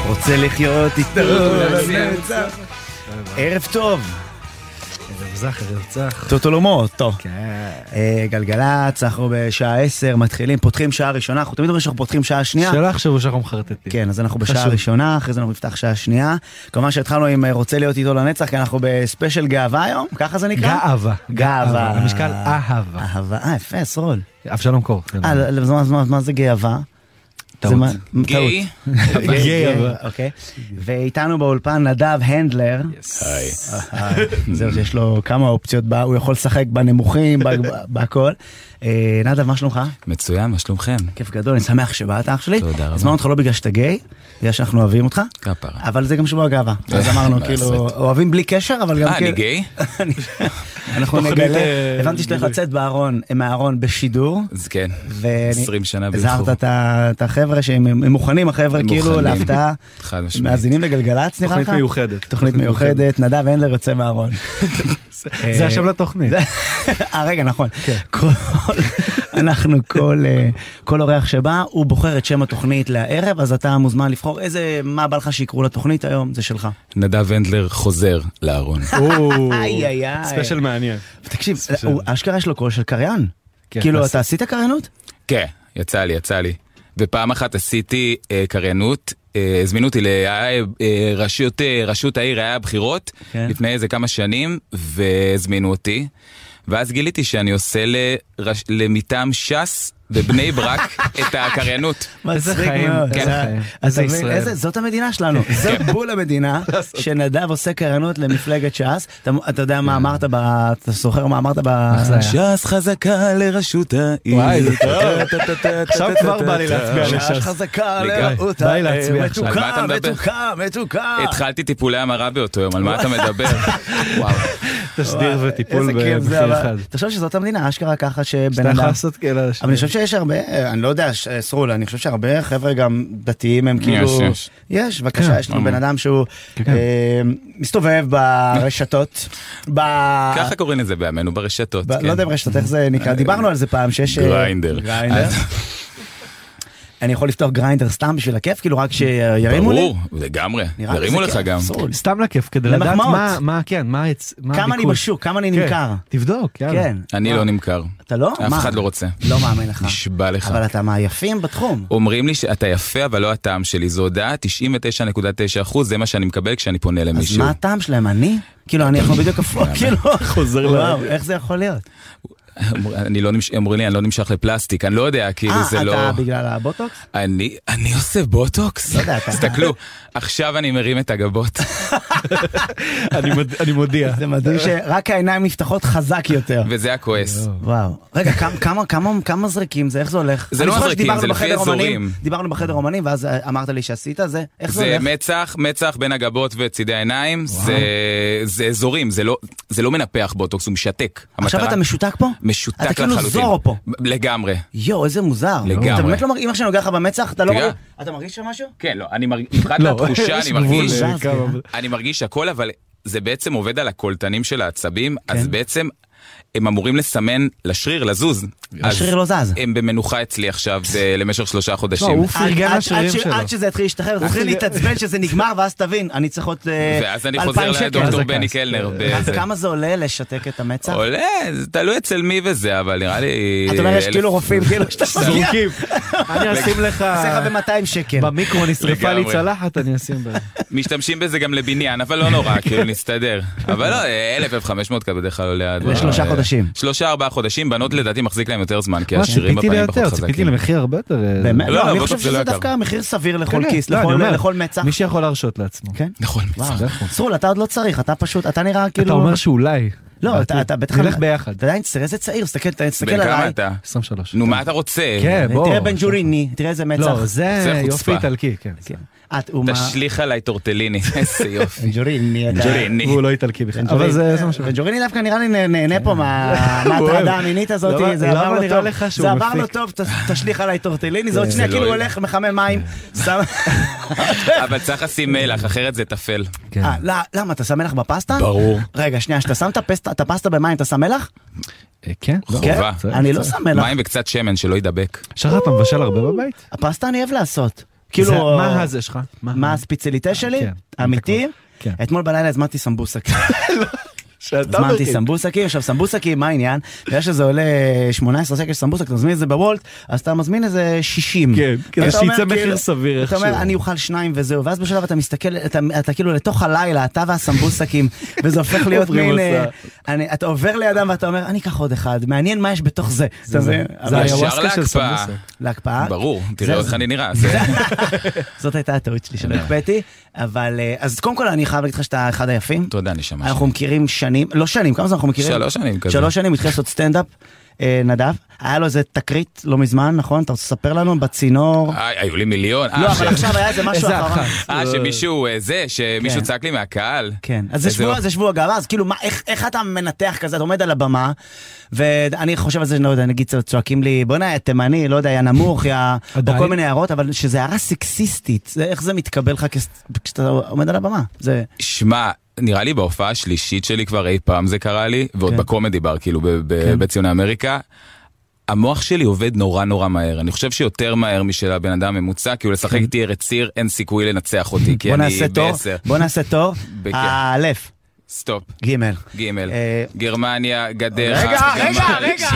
רוצה לחיות איתו לנצח. ערב טוב. ערב צח. טוטולומות, טוב. כן. גלגלצ, אנחנו בשעה 10, מתחילים, פותחים שעה ראשונה, אנחנו תמיד אומרים שאנחנו פותחים שעה שנייה. שלא יחשבו שאנחנו מחרטטים. כן, אז אנחנו בשעה ראשונה, אחרי זה אנחנו נפתח שעה שנייה. כמובן שהתחלנו עם רוצה להיות איתו לנצח, כי אנחנו בספיישל גאווה היום, ככה זה נקרא? גאווה. המשקל אהבה. אהבה, יפה, סרול. אבשלום קור. מה זה גאווה? טעות. גיי. אוקיי. ואיתנו באולפן נדב הנדלר. היי. זהו, שיש לו כמה אופציות, הוא יכול לשחק בנמוכים, בהכל. נדב, מה שלומך? מצוין, מה שלומכם? כיף גדול, אני שמח שבאת אח שלי. תודה רבה. הזמנו אותך לא בגלל שאתה גיי, בגלל שאנחנו אוהבים אותך. כפרה. אבל זה גם שבוע גאווה. אז אמרנו, כאילו, אוהבים בלי קשר, אבל גם אני גיי? אנחנו נגלה, הבנתי שאתה הולך לצאת מהארון בשידור. אז כן, 20 שנה הזהרת את החבר'ה שהם מוכנים, החבר'ה כאילו להפתעה. חד משמעית. מאזינים לגלגלצ, נראה לך? תוכנית מיוחדת. תוכנית מיוחדת, נדב הנדלר יוצא מהארון. זה השם לתוכנית. רגע, נכון. אנחנו, כל אורח שבא, הוא בוחר את שם התוכנית לערב, אז אתה מוזמן לבחור מה בא לך שיקרו לתוכנית היום, זה שלך. נדב הנדלר חוזר לארון. ספיישל מעניין. תקשיב, אשכרה יש לו קול של קריין. כאילו, אתה עשית קריינות? כן, יצא לי. ופעם אחת עשיתי קריינות, הזמינו אותי לראשות העיר, היה בחירות, לפני איזה כמה שנים, והזמינו אותי, ואז גיליתי שאני עושה למטעם ש"ס בבני ברק את הקריינות. מצחיק מאוד. זאת המדינה שלנו. זאת בול המדינה שנדב עושה קריינות למפלגת ש"ס. אתה יודע מה אמרת, אתה זוכר מה אמרת ש"ס חזקה לראשות העיר. עכשיו כבר בא לי להצביע לש"ס. ש"ס חזקה לראשות העיר. מתוקה. התחלתי טיפולי המרה באותו יום, על מה אתה מדבר? וואו. תשדיר וטיפול במחיר אחד. אתה חושב שזאת המדינה, אשכרה ככה שבן אדם... אבל אני חושב שיש הרבה, אני לא יודע, סרול, אני חושב שהרבה חבר'ה גם דתיים הם כאילו... יש, בבקשה, יש לנו בן אדם שהוא מסתובב ברשתות. ככה קוראים לזה בימינו, ברשתות. לא יודע ברשתות, איך זה נקרא, דיברנו על זה פעם שיש... גריינדר. אני יכול לפתוח גריינדר סתם בשביל הכיף, כאילו רק שירימו לי? ברור, לגמרי, ירימו לך גם. סתם לכיף, כדי לדעת מה כמה אני בשוק, כמה אני נמכר. תבדוק, יאללה. אני לא נמכר. אתה לא? אף אחד לא רוצה. לא מאמין לך. נשבע לך. אבל אתה מהיפים בתחום. אומרים לי שאתה יפה, אבל לא הטעם שלי. זו הודעה, 99.9%, זה מה שאני מקבל כשאני פונה למישהו. אז מה הטעם שלהם? אני? כאילו, אנחנו בדיוק הפוך, כאילו. חוזר וואו, איך זה יכול להיות? אמרו לי, אני לא נמשך לפלסטיק, אני לא יודע, כאילו זה לא... אתה בגלל הבוטוקס? אני עושה בוטוקס? לא יודע, תסתכלו, עכשיו אני מרים את הגבות. אני מודיע. זה מדהים שרק העיניים נפתחות חזק יותר. וזה הכועס. וואו. רגע, כמה זרקים זה? איך זה הולך? זה לא זרקים, זה לפי אזורים. דיברנו בחדר אומנים, ואז אמרת לי שעשית זה. איך זה הולך? זה מצח בין הגבות וצידי העיניים, זה אזורים, זה לא מנפח בוטוקס, הוא משתק. עכשיו אתה משותק פה? משותק אתה לחלוטין. כאילו זורו פה. לגמרי. יו, איזה מוזר. לגמרי. אתה באמת לא מרגיש, אמא שאני נוגע לך במצח, אתה לא מרגיש, אתה מרגיש שם משהו? כן, לא, אני מרגיש, מבחינת התחושה, אני מרגיש הכל, אבל זה בעצם עובד על הקולטנים של העצבים, אז בעצם הם אמורים לסמן לשריר, לזוז. השריר לא זז. הם במנוחה אצלי עכשיו, זה למשך 3 חודשים. הוא פרגן לשרירים שלו. עד שזה יתחיל להשתחרר, אתה צריך להתעצבן שזה נגמר, ואז תבין, אני צריך עוד 2,000 שקל. ואז אני חוזר לדוקטור בני קלנר. כמה זה עולה לשתק את המצח? עולה, זה תלוי אצל מי וזה, אבל נראה לי... אתה אומר, יש כאילו רופאים, כאילו שאתה מגיע. אני אשים לך... עושה לך ב-200 שקל. במיקרו נשרפה לי צלחת, אני אשים בה. משתמשים בזה גם לבניין, אבל לא נורא, כאילו נסתדר. אבל לא, 1,500 בדרך כלל עולה. ל3 חודשים. 3-4 חודשים, בנות לדעתי מחזיק להם יותר זמן, כי השירים בפנים פחות חזקים. ציפיתי למחיר הרבה יותר... באמת? לא, אני חושב שזה דווקא מחיר סביר לכל כיס, לכל מצח. מי שיכול להרשות לעצמו. נכון. סרול, אתה עוד לא צריך, אתה פשוט, אתה נראה כאילו... אתה אומר שאולי. לא, אתה בטח... נלך ביחד. אתה עדיין, תראה איזה צעיר, תסתכל בן עליי. כמה אתה? 23. נו, מה אתה רוצה? כן, בוא. תראה בן ג'וריני, תראה איזה מצח. לא, זה יופי איטלקי, כן. תשליך עליי טורטליני, איזה יופי. ג'וריני. הוא לא איטלקי בכלל. אבל זה משהו. וג'וריני דווקא נראה לי נהנה פה מההטרדה המינית הזאת. זה עבר לו טוב, תשליך עליי טורטליני, זה עוד שנייה כאילו הוא הולך מחמם מים. אבל צריך לשים מלח, אחרת זה תפל. למה, אתה שם מלח בפסטה? ברור. רגע, שנייה, שאתה שם את הפסטה במים, אתה שם מלח? כן. חובה. אני לא שם מלח. מים וקצת שמן שלא ידבק. שחר, אתה מבשל הרבה בבית? הפסטה אני אוהב לעשות. כאילו... מה הזה שלך? מה הספציליטה שלי? אמיתי? אתמול בלילה הזמנתי סמבוסק. הזמנתי סמבוסקים, עכשיו סמבוסקים, מה העניין? בגלל שזה עולה 18 שקל סמבוסק, אתה מזמין את זה בוולט, אז אתה מזמין איזה 60. כן, כדי שיצא מחיר סביר. אתה אומר, אני אוכל 2 וזהו, ואז בשלב אתה מסתכל, אתה כאילו לתוך הלילה, אתה והסמבוסקים, וזה הופך להיות מין... אתה עובר לידם ואתה אומר, אני אקח עוד אחד, מעניין מה יש בתוך זה. זה היוואסקה של סמבוסק. להקפאה? ברור, תראה איך אני נראה. זאת הייתה הטעות שלי שלא הקפאתי, אבל... אז קודם כל אני חייב להגיד לך שאתה אחד היפים. תודה, נשמה. אנחנו מכירים שנים, לא שנים, כמה זמן אנחנו מכירים? 3 שנים כזה. 3 שנים, התחיל לעשות סטנדאפ, נדב. היה לו איזה תקרית לא מזמן, נכון? אתה רוצה לספר לנו בצינור? היו לי מיליון. לא, אבל עכשיו היה איזה משהו אחרון. שמישהו צעק לי מהקהל. כן, אז זה שבוע הגאווה, אז כאילו, איך אתה מנתח כזה, אתה עומד על הבמה, ואני חושב על זה, לא יודע, נגיד צועקים לי, בוא נהיה תימני, לא יודע, היה נמוך, או כל מיני הערות, אבל שזה הערה סקסיסטית, איך זה מתקבל לך כשאתה עומד על הבמה? שמע, נראה לי בהופעה השלישית שלי כבר אי פעם זה קרה לי, ועוד בקומדי בר, כאילו בציוני אמריקה, המוח שלי עובד נורא נורא מהר. אני חושב שיותר מהר משל הבן אדם ממוצע, כי הוא לשחק איתי רציר, אין סיכוי לנצח אותי, כי אני ב10. בוא נעשה תור. א', סטופ. ג' גרמניה, גדר. רגע.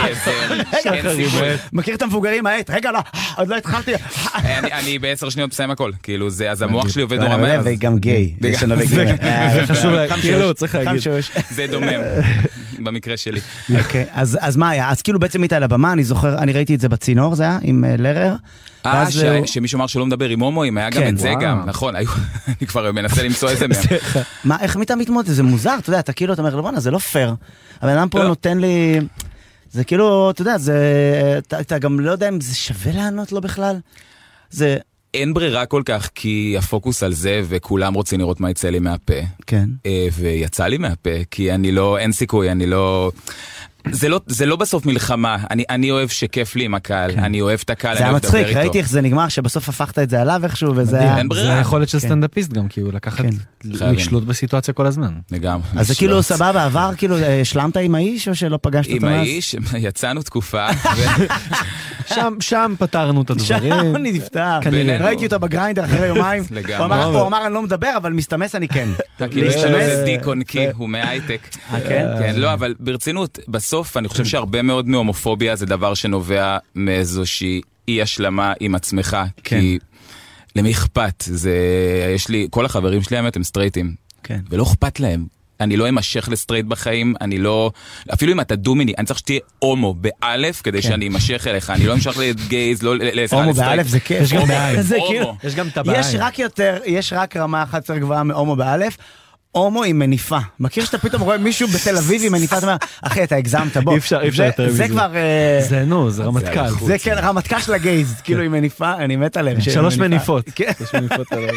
מכיר את המבוגרים העט? רגע, לא, עוד לא התחלתי. אני ב10 שניות מסיים הכל. כאילו, אז המוח שלי עובד נורא מהר. וגם גיי. זה חשוב, כאילו, צריך להגיד. זה דומם, במקרה שלי. אוקיי, אז מה היה? אז כאילו בעצם איתה על הבמה, אני זוכר, אני ראיתי את זה בצינור, זה היה עם לרר. שמישהו אמר שלא מדבר עם הומואים, היה גם את זה גם, נכון, אני כבר מנסה למצוא איזה מהם. מה, איך אתה מתמודד? זה מוזר, אתה יודע, אתה כאילו, אתה אומר, לא בנה, זה לא פייר. הבן אדם פה נותן לי, זה כאילו, אתה יודע, אתה גם לא יודע אם זה שווה לענות לו בכלל. זה... אין ברירה כל כך, כי הפוקוס על זה, וכולם רוצים לראות מה יצא לי מהפה. כן. ויצא לי מהפה, כי אני לא, אין סיכוי, אני לא... זה לא בסוף מלחמה, אני אוהב שכיף לי עם הקהל, אני אוהב את הקהל, זה היה מצחיק, ראיתי איך זה נגמר, שבסוף הפכת את זה עליו איכשהו, וזה היה... אין ברירה. זה היכולת של סטנדאפיסט גם, כאילו לקחת, לשלוט בסיטואציה כל הזמן. לגמרי. אז זה כאילו סבבה, עבר, כאילו, השלמת עם האיש, או שלא פגשת אותו? עם האיש, יצאנו תקופה. שם פתרנו את הדברים. שם נפתר. ראיתי אותו בגריינדר אחרי יומיים. הוא אמר, אני לא מדבר, אבל מסתמס אני כן. זה דיקון, כי הוא מהייטק. כן, לא, אבל ברצינות, בסוף אני חושב שהרבה מאוד מהומופוביה זה דבר שנובע מאיזושהי אי השלמה עם עצמך, כי למי אכפת? יש לי, כל החברים שלי האמת הם סטרייטים, ולא אכפת להם. אני לא אמשך לסטרייט בחיים, אני לא, אפילו אם אתה דומיני, אני צריך שתהיה הומו באלף, כדי שאני אמשך אליך, אני לא אמשך לגייז, לא לסטרייט. הומו באלף זה כיף. יש גם באלף. יש גם טבעיים. יש רק רמה אחת יותר גבוהה מהומו באלף, הומו עם מניפה. מכיר שאתה פתאום רואה מישהו בתל אביב עם מניפה, אתה אומר, אחי, אתה הגזמת, בוא. אי אפשר יותר מזה. זה כבר... זה רמטקל. זה כן, רמטקל של הגייז, כאילו עם מניפה, אני מת עליהם. 3 מניפות. כן. 3 מניפות עליהם.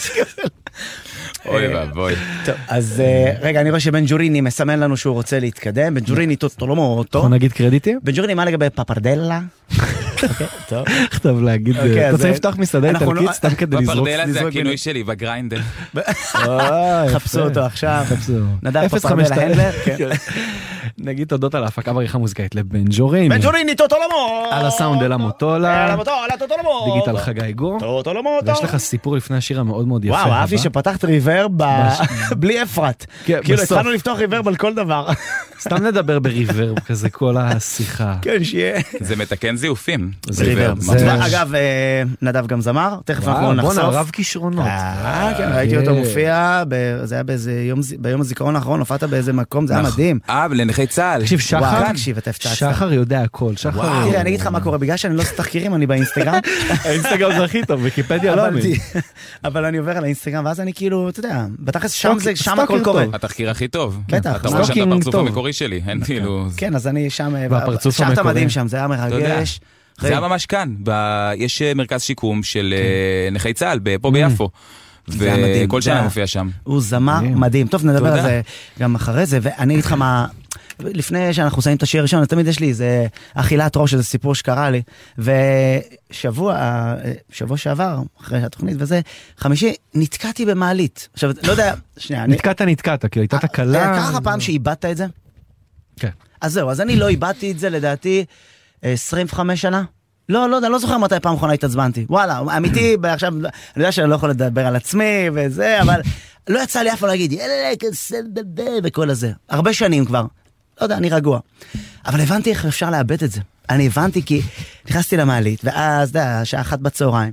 אוי ואבוי. טוב, אז רגע, אני רואה שבן ג'וריני מסמן לנו שהוא רוצה להתקדם. בן ג'וריני טוטולומוטו. אנחנו נגיד קרדיטים? בן ג'וריני, מה לגבי פפרדלה? טוב. טוב להגיד, אתה רוצה לפתוח מסעדה איטלקית סתם כדי לזרוק. פפרדלה זה הכינוי שלי בגריינדר. חפשו אותו עכשיו. נדב 052. פפרדלה הנדלר. נגיד תודות על ההפקה בעריכה מוזיקאית לבן ג'וריני. בן ג'וריני טוטולומו. על הסאונד אלה מוטולה. טוטולומו. דיגיטל חגי גור. טוטולומוטו. ויש לך סיפור לפני השיר המאוד מאוד יפה. וואו, אהבתי שפתחת ריברב בלי אפרת. כאילו התחלנו לפתוח ריברב על כל דבר. סתם נדבר בריברב כזה כל השיחה. כן, שיהיה. זה מתקן זיופים. זה ריברב. אגב, נדב גם זמר, תכף אנחנו נחשוף. בואנה, רב כישרונות. כן, ראיתי אותו מופיע, זה היה ביום הזיכרון האחרון, הופעת באיזה מקום, זה היה מדהים. לנכי צה"ל. תקשיב, שחר יודע הכל. תראה, אני אגיד לך מה קורה, בגלל שאני לא עושה תחקירים, אני באינסטגרם. האינסטגרם זה הכי טוב, ויקיפדיה לא אמין. אבל אני עובר על האינסטגרם, ואז אני כאילו, אתה יודע, בתכלס שם הכל קורה. התחקיר הכי טוב. בטח. אתה רואה שאתה הפרצוף המקורי שלי, אין כאילו... כן, אז אני שם, שרת המדהים שם, זה היה מרגש. זה היה ממש כאן, יש מרכז שיקום של נכי צה"ל, פה ביפו. וכל שנה מופיע שם. הוא זמר מדהים. טוב, נדבר על זה גם אחרי זה, ואני אגיד לך מה... לפני שאנחנו שמים את השיר הראשון, תמיד יש לי איזה אכילת ראש, איזה סיפור שקרה לי, ושבוע שעבר, אחרי התוכנית וזה, חמישי, נתקעתי במעלית. עכשיו, לא יודע, שנייה. נתקעת, כי הייתה תקלה. ככה פעם שאיבדת את זה? כן. אז זהו, אז אני לא איבדתי את זה, לדעתי, 25 שנה. לא זוכר מתי פעם אחרונה התעצבנתי. וואלה, אמיתי, עכשיו, אני יודע שאני לא יכול לדבר על עצמי וזה, אבל לא יצא לי אף פעם להגיד, וכל הזה. הרבה שנים כבר. לא יודע, אני רגוע. אבל הבנתי איך אפשר לאבד את זה. אני הבנתי כי נכנסתי למעלית, ואז, שעה 1 בצהריים,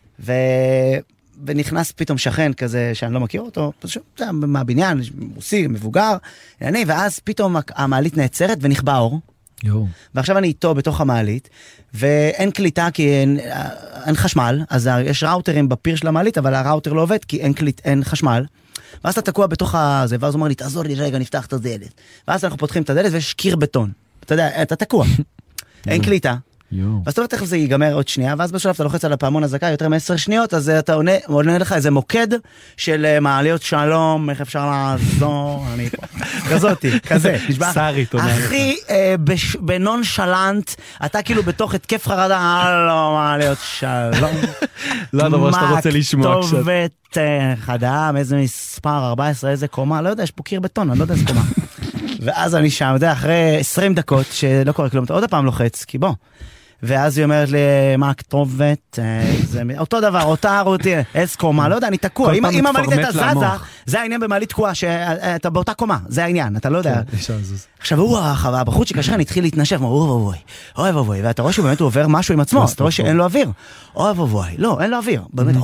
ונכנס פתאום שכן כזה שאני לא מכיר אותו, פשוט מהבניין, מוסי, מבוגר, ואז פתאום המעלית נעצרת ונכבה אור. ועכשיו אני איתו בתוך המעלית, ואין קליטה כי אין חשמל, אז יש ראוטרים בפיר של המעלית, אבל הראוטר לא עובד כי אין חשמל, ואז אתה תקוע בתוך הזה, ואז הוא אומר לי, תעזור לי רגע, נפתח את הדלת. ואז אנחנו פותחים את הדלת ויש קיר בטון. אתה יודע, אתה תקוע. אין קליטה. ואז אתה אומר, תכף זה ייגמר עוד שנייה, ואז בשלב אתה לוחץ על הפעמון הזקה יותר מ10 שניות, אז אתה עונה לך איזה מוקד של מעליות שלום, איך אפשר לעזור, אני פה. כזאתי, כזה. סארי, תודה. הכי בנון שלנט, אתה כאילו בתוך התקף חרדה, לא, מעליות שלום. לא הדבר שאתה רוצה לשמוע עכשיו. כתובת חדם, איזה מספר, 14, איזה קומה, לא יודע, יש פה קיר בטון, אני לא יודע איזה קומה. ואז אני שם, יודע, אחרי 20 דקות, שלא קורה כלום, עוד הפעם לוחץ, כי בוא. ואז היא אומרת לי, מה הכתובת? אותו דבר, אותה רוטינה, איזה קומה, לא יודע, אני תקוע. אם המעלית הייתה זזה, זה העניין במעלית תקועה, שאתה באותה קומה, זה העניין, אתה לא יודע. עכשיו הוא הבחוץ שקשר, אני התחיל להתנשף, אוי ובוי, ואתה רואה שבאמת הוא עובר משהו עם עצמו, אתה רואה שאין לו אוויר. אוי ובוי, לא, אין לו אוויר, באמת,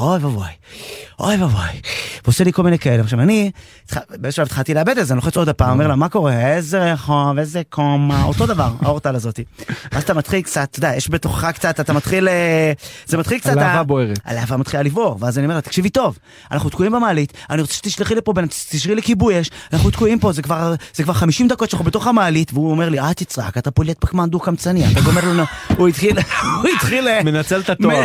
אוי ובוי. ועושה לי כל מיני כאלה. עכשיו אני, באיזשהו התחלתי לאבד את זה, אני לוחץ עוד הפעם, אומר לה, מה קורה? איזה רחוב, איזה קומה, אותו דבר, האורטל הזאת. אז אתה מתחיל קצת, אתה יודע, יש בתוכך קצת, אתה מתחיל, זה מתחיל קצת, הלהבה בוערת. הלהבה מתחילה לבעור, ואז אני אומר לה, תקשיבי טוב, אנחנו תקועים במעלית, אני רוצה שתשלחי לי פה, תשארי לי כיבוי אש, אנחנו תקועים פה, זה כבר 50 דקות שאנחנו בתוך המעלית, והוא אומר לי, תצרק, אתה פוליית פחמן דו-קמצני, אתה גומר לנו, הוא התחיל, מנצל את התואר.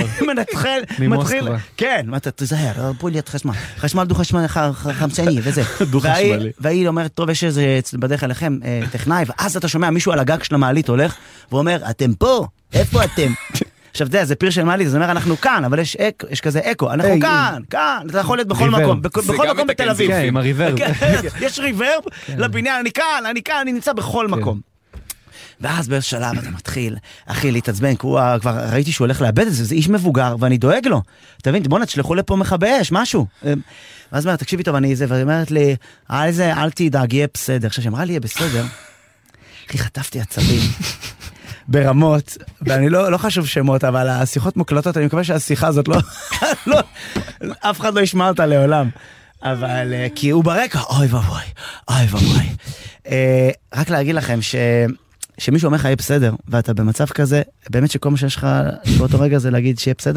מתחיל, כן, אתה תזהר, פוליית חשמל דו-חמצני, וזה. דו-חשמלי. והיא אומרת, טוב, יש איזה בדרך אליכם טכנאי, ואז אתה שומע מישהו על הגג של המעלית הולך, ואומר, אתם פה? איפה אתם? עכשיו, זה פיר של מעלית, זה אומר, אנחנו כאן, אבל יש כזה אקו, אנחנו כאן, אתה יכול להיות בכל מקום, בכל מקום בתל אביב. כן, עם הריברב. יש ריברב לבניין, אני כאן, אני נמצא בכל מקום. ואז באיזה שלב אתה מתחיל, אחי, להתעצבן, כי הוא כבר ראיתי שהוא הולך לאבד את זה, זה איש מבוגר, ואני דואג לו. אתה מבין, בוא נצלחו לפה מכבי אש, משהו. ואז אומרת, תקשיבי טוב, אני זה, והיא אומרת לי, אל תדאג, יהיה בסדר. עכשיו, שאמרה לי, יהיה בסדר, אחי, חטפתי עצבים. ברמות, ואני לא חשוב שמות, אבל השיחות מוקלטות, אני מקווה שהשיחה הזאת לא, אף אחד לא ישמע אותה לעולם. אבל, כי הוא ברקע, אוי ובוי. רק להגיד לכם שמישהו אומר לך יהיה בסדר, ואתה במצב כזה, באמת שכל מה שיש לך באותו רגע זה להגיד שיהיה בסדר,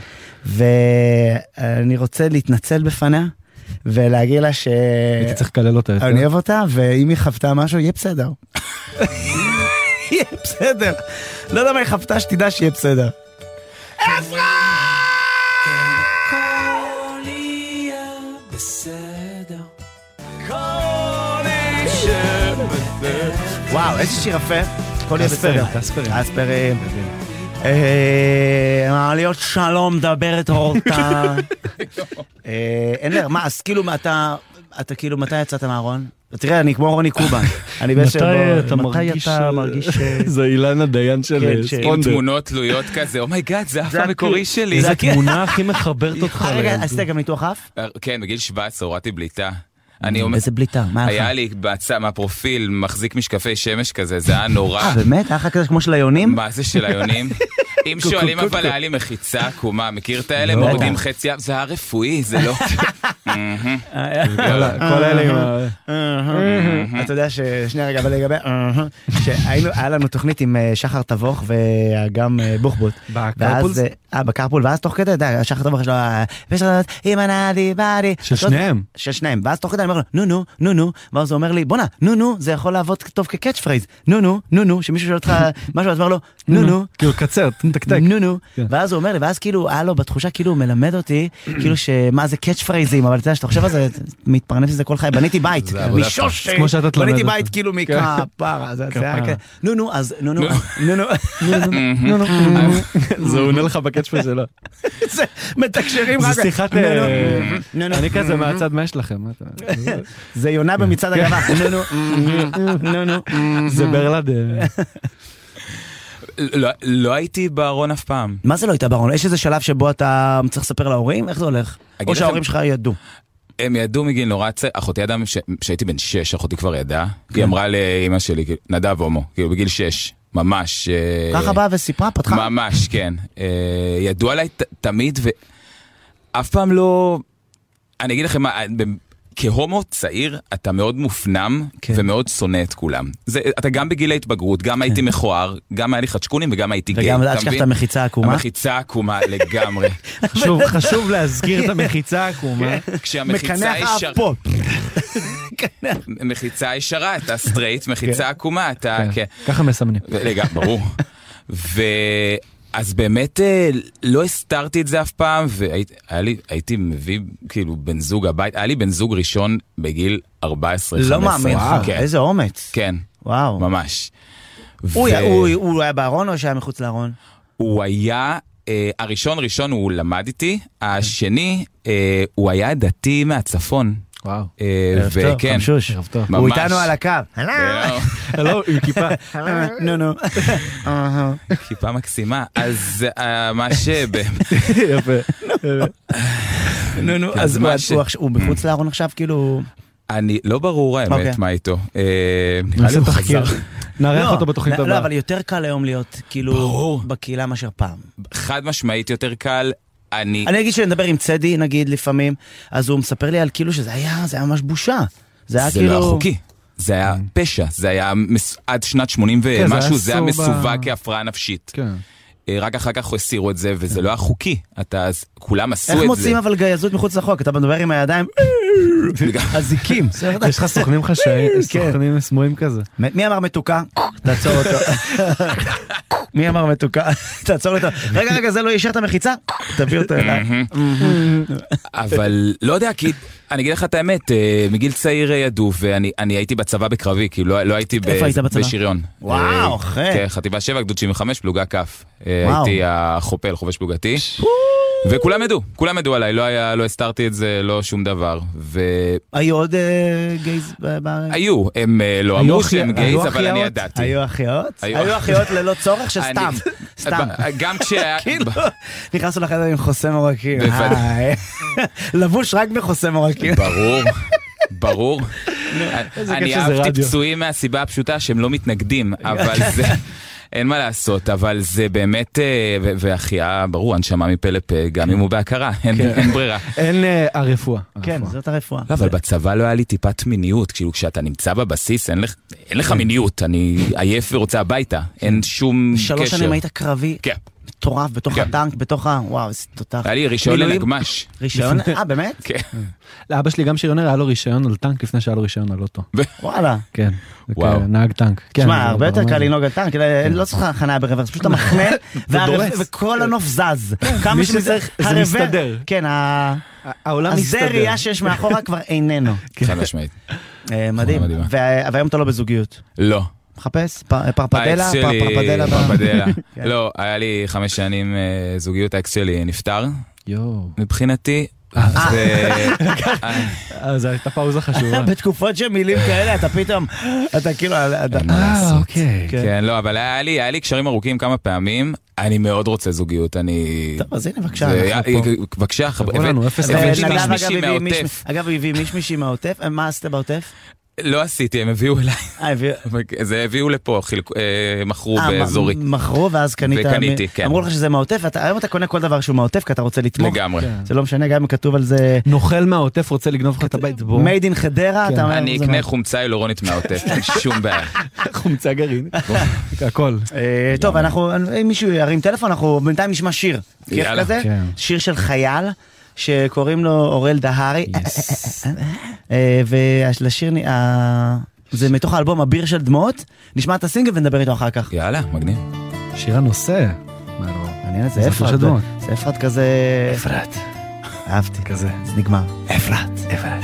ואני רוצה להתנצל בפניה, ולהגיד לה הייתי צריך לקלל אותה יותר. אני אוהב אותה, ואם היא חפתה משהו, יהיה בסדר. יהיה בסדר. לא יודע מה היא חפתה, שתדע שיהיה בסדר. אפרה! כל יהיה בסדר. כל יהיה בסדר. וואו, איזה שיר יפה. כל יהיה בסדר. אספרים. מעליות שלום, דברת אורטה. אין לי, מה, אז כאילו, אתה כאילו, מתי יצאת מהארון? תראה, אני כמו רוני קובן. מתי אתה מרגיש... זה אילנה דיין של ספונדר. עם תמונות תלויות כזה, אומייגאד, זה אף המקורי שלי. זה התמונה הכי מחברת אותך. רגע, עשית גם ניתוח אף? כן, בגיל 17 הורדתי בליטה. איזה בליטה? היה לי מהפרופיל מחזיק משקפי שמש כזה, זה היה נורא. באמת? היה לך כזה כמו של היונים? מה זה של היונים? אם שואלים אבל היה לי מחיצה עקומה, מכיר את האלה? מורידים חצי, זה היה רפואי, זה לא... כל האלה אתה יודע ששנייה רגע, אבל לגבי שהיה לנו תוכנית עם שחר תבוך וגם בוחבוט בקרפול, ואז תוך כדי שחר תבוך יש לו של שניהם, ואז תוך כדי אני אומר לו נו, ואז הוא אומר לי בונה, נו, זה יכול לעבוד טוב כקאץ' פרייז, נו, שמישהו שואל אותך משהו, אז אומר לו נו, כאילו קצר, תקתק, נו, ואז הוא אומר לי, ואז כאילו היה לו בתחושה כאילו הוא מלמד אותי כאילו שמה זה קאץ' פרייזים, אבל אתה יודע שאתה חושב על זה, מתפרנס לזה כל חי, בניתי בית, משוש, בניתי בית כאילו מכפרה, נו, אז נו, זה עונה לך בקאץ' פרייז שלו. זה מתקשרים רק. זה שיחת, אני כזה מהצד מה יש לכם? זה יונה במצד הגבה. זה ברלד. לא הייתי בארון אף פעם. מה זה לא היית בארון? יש איזה שלב שבו אתה צריך לספר להורים? איך זה הולך? או שההורים שלך ידעו? הם ידעו מגיל נורא צעיר, אחותי ידעה שהייתי בן 6, אחותי כבר ידעה, היא אמרה לאמא שלי, נדב הומו, כאילו בגיל 6, ממש. ככה באה וסיפרה, פתחה? ממש, כן. ידעו עליי תמיד, ואף פעם לא, אני אגיד לכם, כהומו צעיר, אתה מאוד מופנם ומאוד שונא את כולם. אתה גם בגיל ההתבגרות, גם הייתי מכוער, גם היה לי חדשקונים וגם הייתי גיי. וגם להשכח את המחיצה העקומה? המחיצה העקומה לגמרי. חשוב להזכיר את המחיצה העקומה. כשהמחיצה ישרה. מחיצה ישרה, אתה סטרייט, מחיצה עקומה, אתה... ככה מסמנים. לגמרי, ברור. אז באמת לא הסתרתי את זה אף פעם, והייתי מביא כאילו בן זוג הבית, היה לי בן זוג ראשון בגיל 14-15. לא מאמין, איזה אומץ. כן, וואו. ממש. הוא היה בארון או שהיה מחוץ לארון? הוא היה, הראשון הוא למד איתי, השני הוא היה דתי מהצפון. וואו. וכן, חמשוש. הוא איתנו על הקו. הלו, עם כיפה. נו. כיפה מקסימה. אז מה יפה. נו, אז הוא מחוץ לארון עכשיו כאילו... אני לא ברור האמת מה איתו. נעשה תחקיר. נערך אותו בתוכנית הבאה. לא, אבל יותר קל היום להיות כאילו בקהילה מאשר פעם. חד משמעית יותר קל. אני אגיד שנדבר עם צדי, נגיד, לפעמים, אז הוא מספר לי על כאילו שזה היה ממש בושה. זה לא היה חוקי. זה היה פשע. זה היה עד שנת 80 ומשהו, זה היה מסווג כהפרעה נפשית. רק אחר כך הסירו את זה, וזה לא היה חוקי. כולם עשו את זה. איך מוצאים אבל גייזות מחוץ לחוק? אתה מדבר עם הידיים, הזיקים. יש לך סוכנים חשאיים, סוכנים סמויים כזה. מי אמר מתוקה? תעצור אותו. מי אמר מתוקה? תעצור אותו. רגע, זה לא יישר את המחיצה? תביא אותו אליי. אבל לא יודע, כי אני אגיד לך את האמת, מגיל צעיר ידעו, ואני הייתי בצבא בקרבי, כי לא הייתי בשריון. וואו, אחרי. חטיבה 7, גדוד 75, פלוגה כף. הייתי החופל, חובש פלוגתי. כולם ידעו עליי, לא הסתרתי את זה, לא שום דבר. היו עוד גייז? היו, הם לא אמרו שהם גייז, אבל אני ידעתי. היו אחיות? היו אחיות ללא צורך שסתם. סתם. גם כשהיה... נכנסו לחדר עם חוסם עורקים. לבוש רק בחוסם עורקים. ברור. אני אהבתי פצועים מהסיבה הפשוטה שהם לא מתנגדים, אבל זה... אין מה לעשות, אבל זה באמת, והחיה, ברור, הנשמה מפה לפה, גם אם הוא בהכרה, אין ברירה. אין הרפואה. כן, זאת הרפואה. אבל בצבא לא היה לי טיפת מיניות, כאילו כשאתה נמצא בבסיס, אין לך מיניות, אני עייף ורוצה הביתה, אין שום קשר. 3 שנים היית קרבי? כן. מטורף, בתוך הטנק, בתוך וואו, זה תותח. היה לי רישיון לנגמש. רישיון? באמת? כן. לאבא שלי גם שריונר היה לו רישיון על טנק לפני שהיה לו רישיון על אוטו. וואלה. כן. נהג טנק. תשמע, הרבה יותר קל לנהוג על טנק, לא צריך חניה ברוורס, פשוט המחנה, וכל הנוף זז. כמה שצריך, זה מסתדר. כן, העולם מסתדר. הזריה שיש מאחורה כבר איננו. חד משמעית. מדהים. והיום אתה לא בזוגיות. לא. מחפש? פרפדלה? פרפדלה. לא, היה לי 5 שנים זוגיות, האקס שלי נפטר. מבחינתי. אז הייתה פאוזה חשובה. בתקופות שמילים כאלה, אתה פתאום, אתה כאילו... אוקיי. כן, לא, אבל היה לי קשרים ארוכים כמה פעמים. אני מאוד רוצה זוגיות, טוב, אז הנה, בבקשה. בבקשה, הבאתי מישמישי מהעוטף. אגב, הביא מישמישי מהעוטף. מה עשית בעוטף? לא עשיתי, הם הביאו אליי. זה הביאו לפה, מכרו באזורי. מכרו ואז קנית. וקניתי, כן. אמרו לך שזה מהעוטף, היום אתה קונה כל דבר שהוא מהעוטף, כי אתה רוצה לתמוך. לגמרי. זה לא משנה, גם אם כתוב על זה... נוכל מהעוטף רוצה לגנוב לך את הבית. מייד אין חדרה. אני אקנה חומצה הילורונית מהעוטף, שום בעיה. חומצה גרעין. הכל. טוב, אם מישהו ירים טלפון, אנחנו בינתיים נשמע שיר. יאללה. שיר של חייל. שקוראים לו אורל דהרי, ולשיר, זה מתוך האלבום אביר של דמעות, נשמע את הסינגל ונדבר איתו אחר כך. יאללה, מגניב. שיר הנושא. מעניין, זה אפרת, זה אפרת כזה... אפרת. אהבתי. כזה. זה נגמר. אפרת.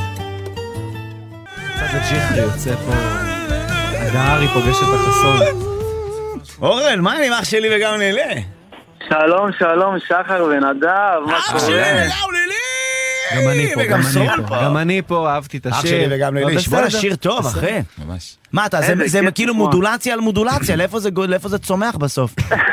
קצת הג'יחרי יוצא פה, דהרי פוגש את החסון. אורל, מה אני אח שלי וגם נעלה? שלום, שחר ונדב, מה קורה? אח שלי וגם נעלה! גם אני פה, אהבתי את השיר. אח שלי וגם לילי, בוא נשיר טוב, אחי. ממש. מה אתה, זה כאילו מודולציה על מודולציה, לאיפה זה צומח בסוף?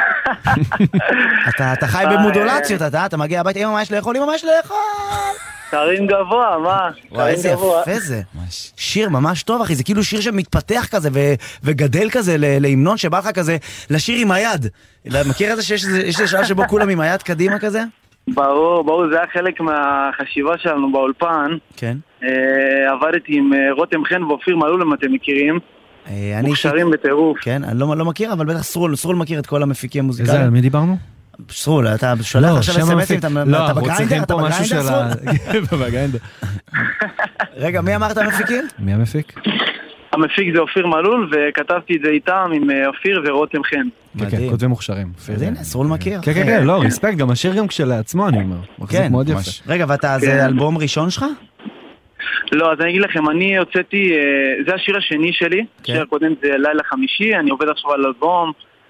אתה חי במודולציות, אתה מגיע הביתה, אמא מה יש לאכול, אמא מה יש לאכול? תרים גבוה, מה? וואי, איזה יפה זה. שיר ממש טוב, אחי, זה כאילו שיר שמתפתח כזה וגדל כזה להמנון שבא לך כזה לשיר עם היד. מכיר את זה שיש איזה שלב שבו כולם עם היד קדימה כזה? ברור, זה היה חלק מהחשיבה שלנו באולפן. כן. עבדתי עם רותם חן ואופיר מלול, אם אתם מכירים. מוכשרים בטירוף. כן, אני לא מכיר, אבל בטח סרול מכיר את כל המפיקים המוזיקליים. איזה, על מי דיברנו? סרול, אתה שולח עכשיו אס-אמסים, אתה בגריינדר? אתה בגריינדר? רגע, מי אמרת המפיקים? מי המפיק? המפיק זה אופיר מלול, וכתבתי את זה איתם עם אופיר ורותם חן. כן, כותבים מוכשרים. אז הנה, סרול מכיר. כן, לא, ריספקט, גם השיר גם כשלעצמו, אני אומר. כן, מאוד יפה. רגע, ואתה, זה אלבום ראשון שלך? לא, אז אני אגיד לכם, אני הוצאתי, זה השיר השני שלי, השיר הקודם זה לילה חמישי, אני עובד עכשיו על אלבום,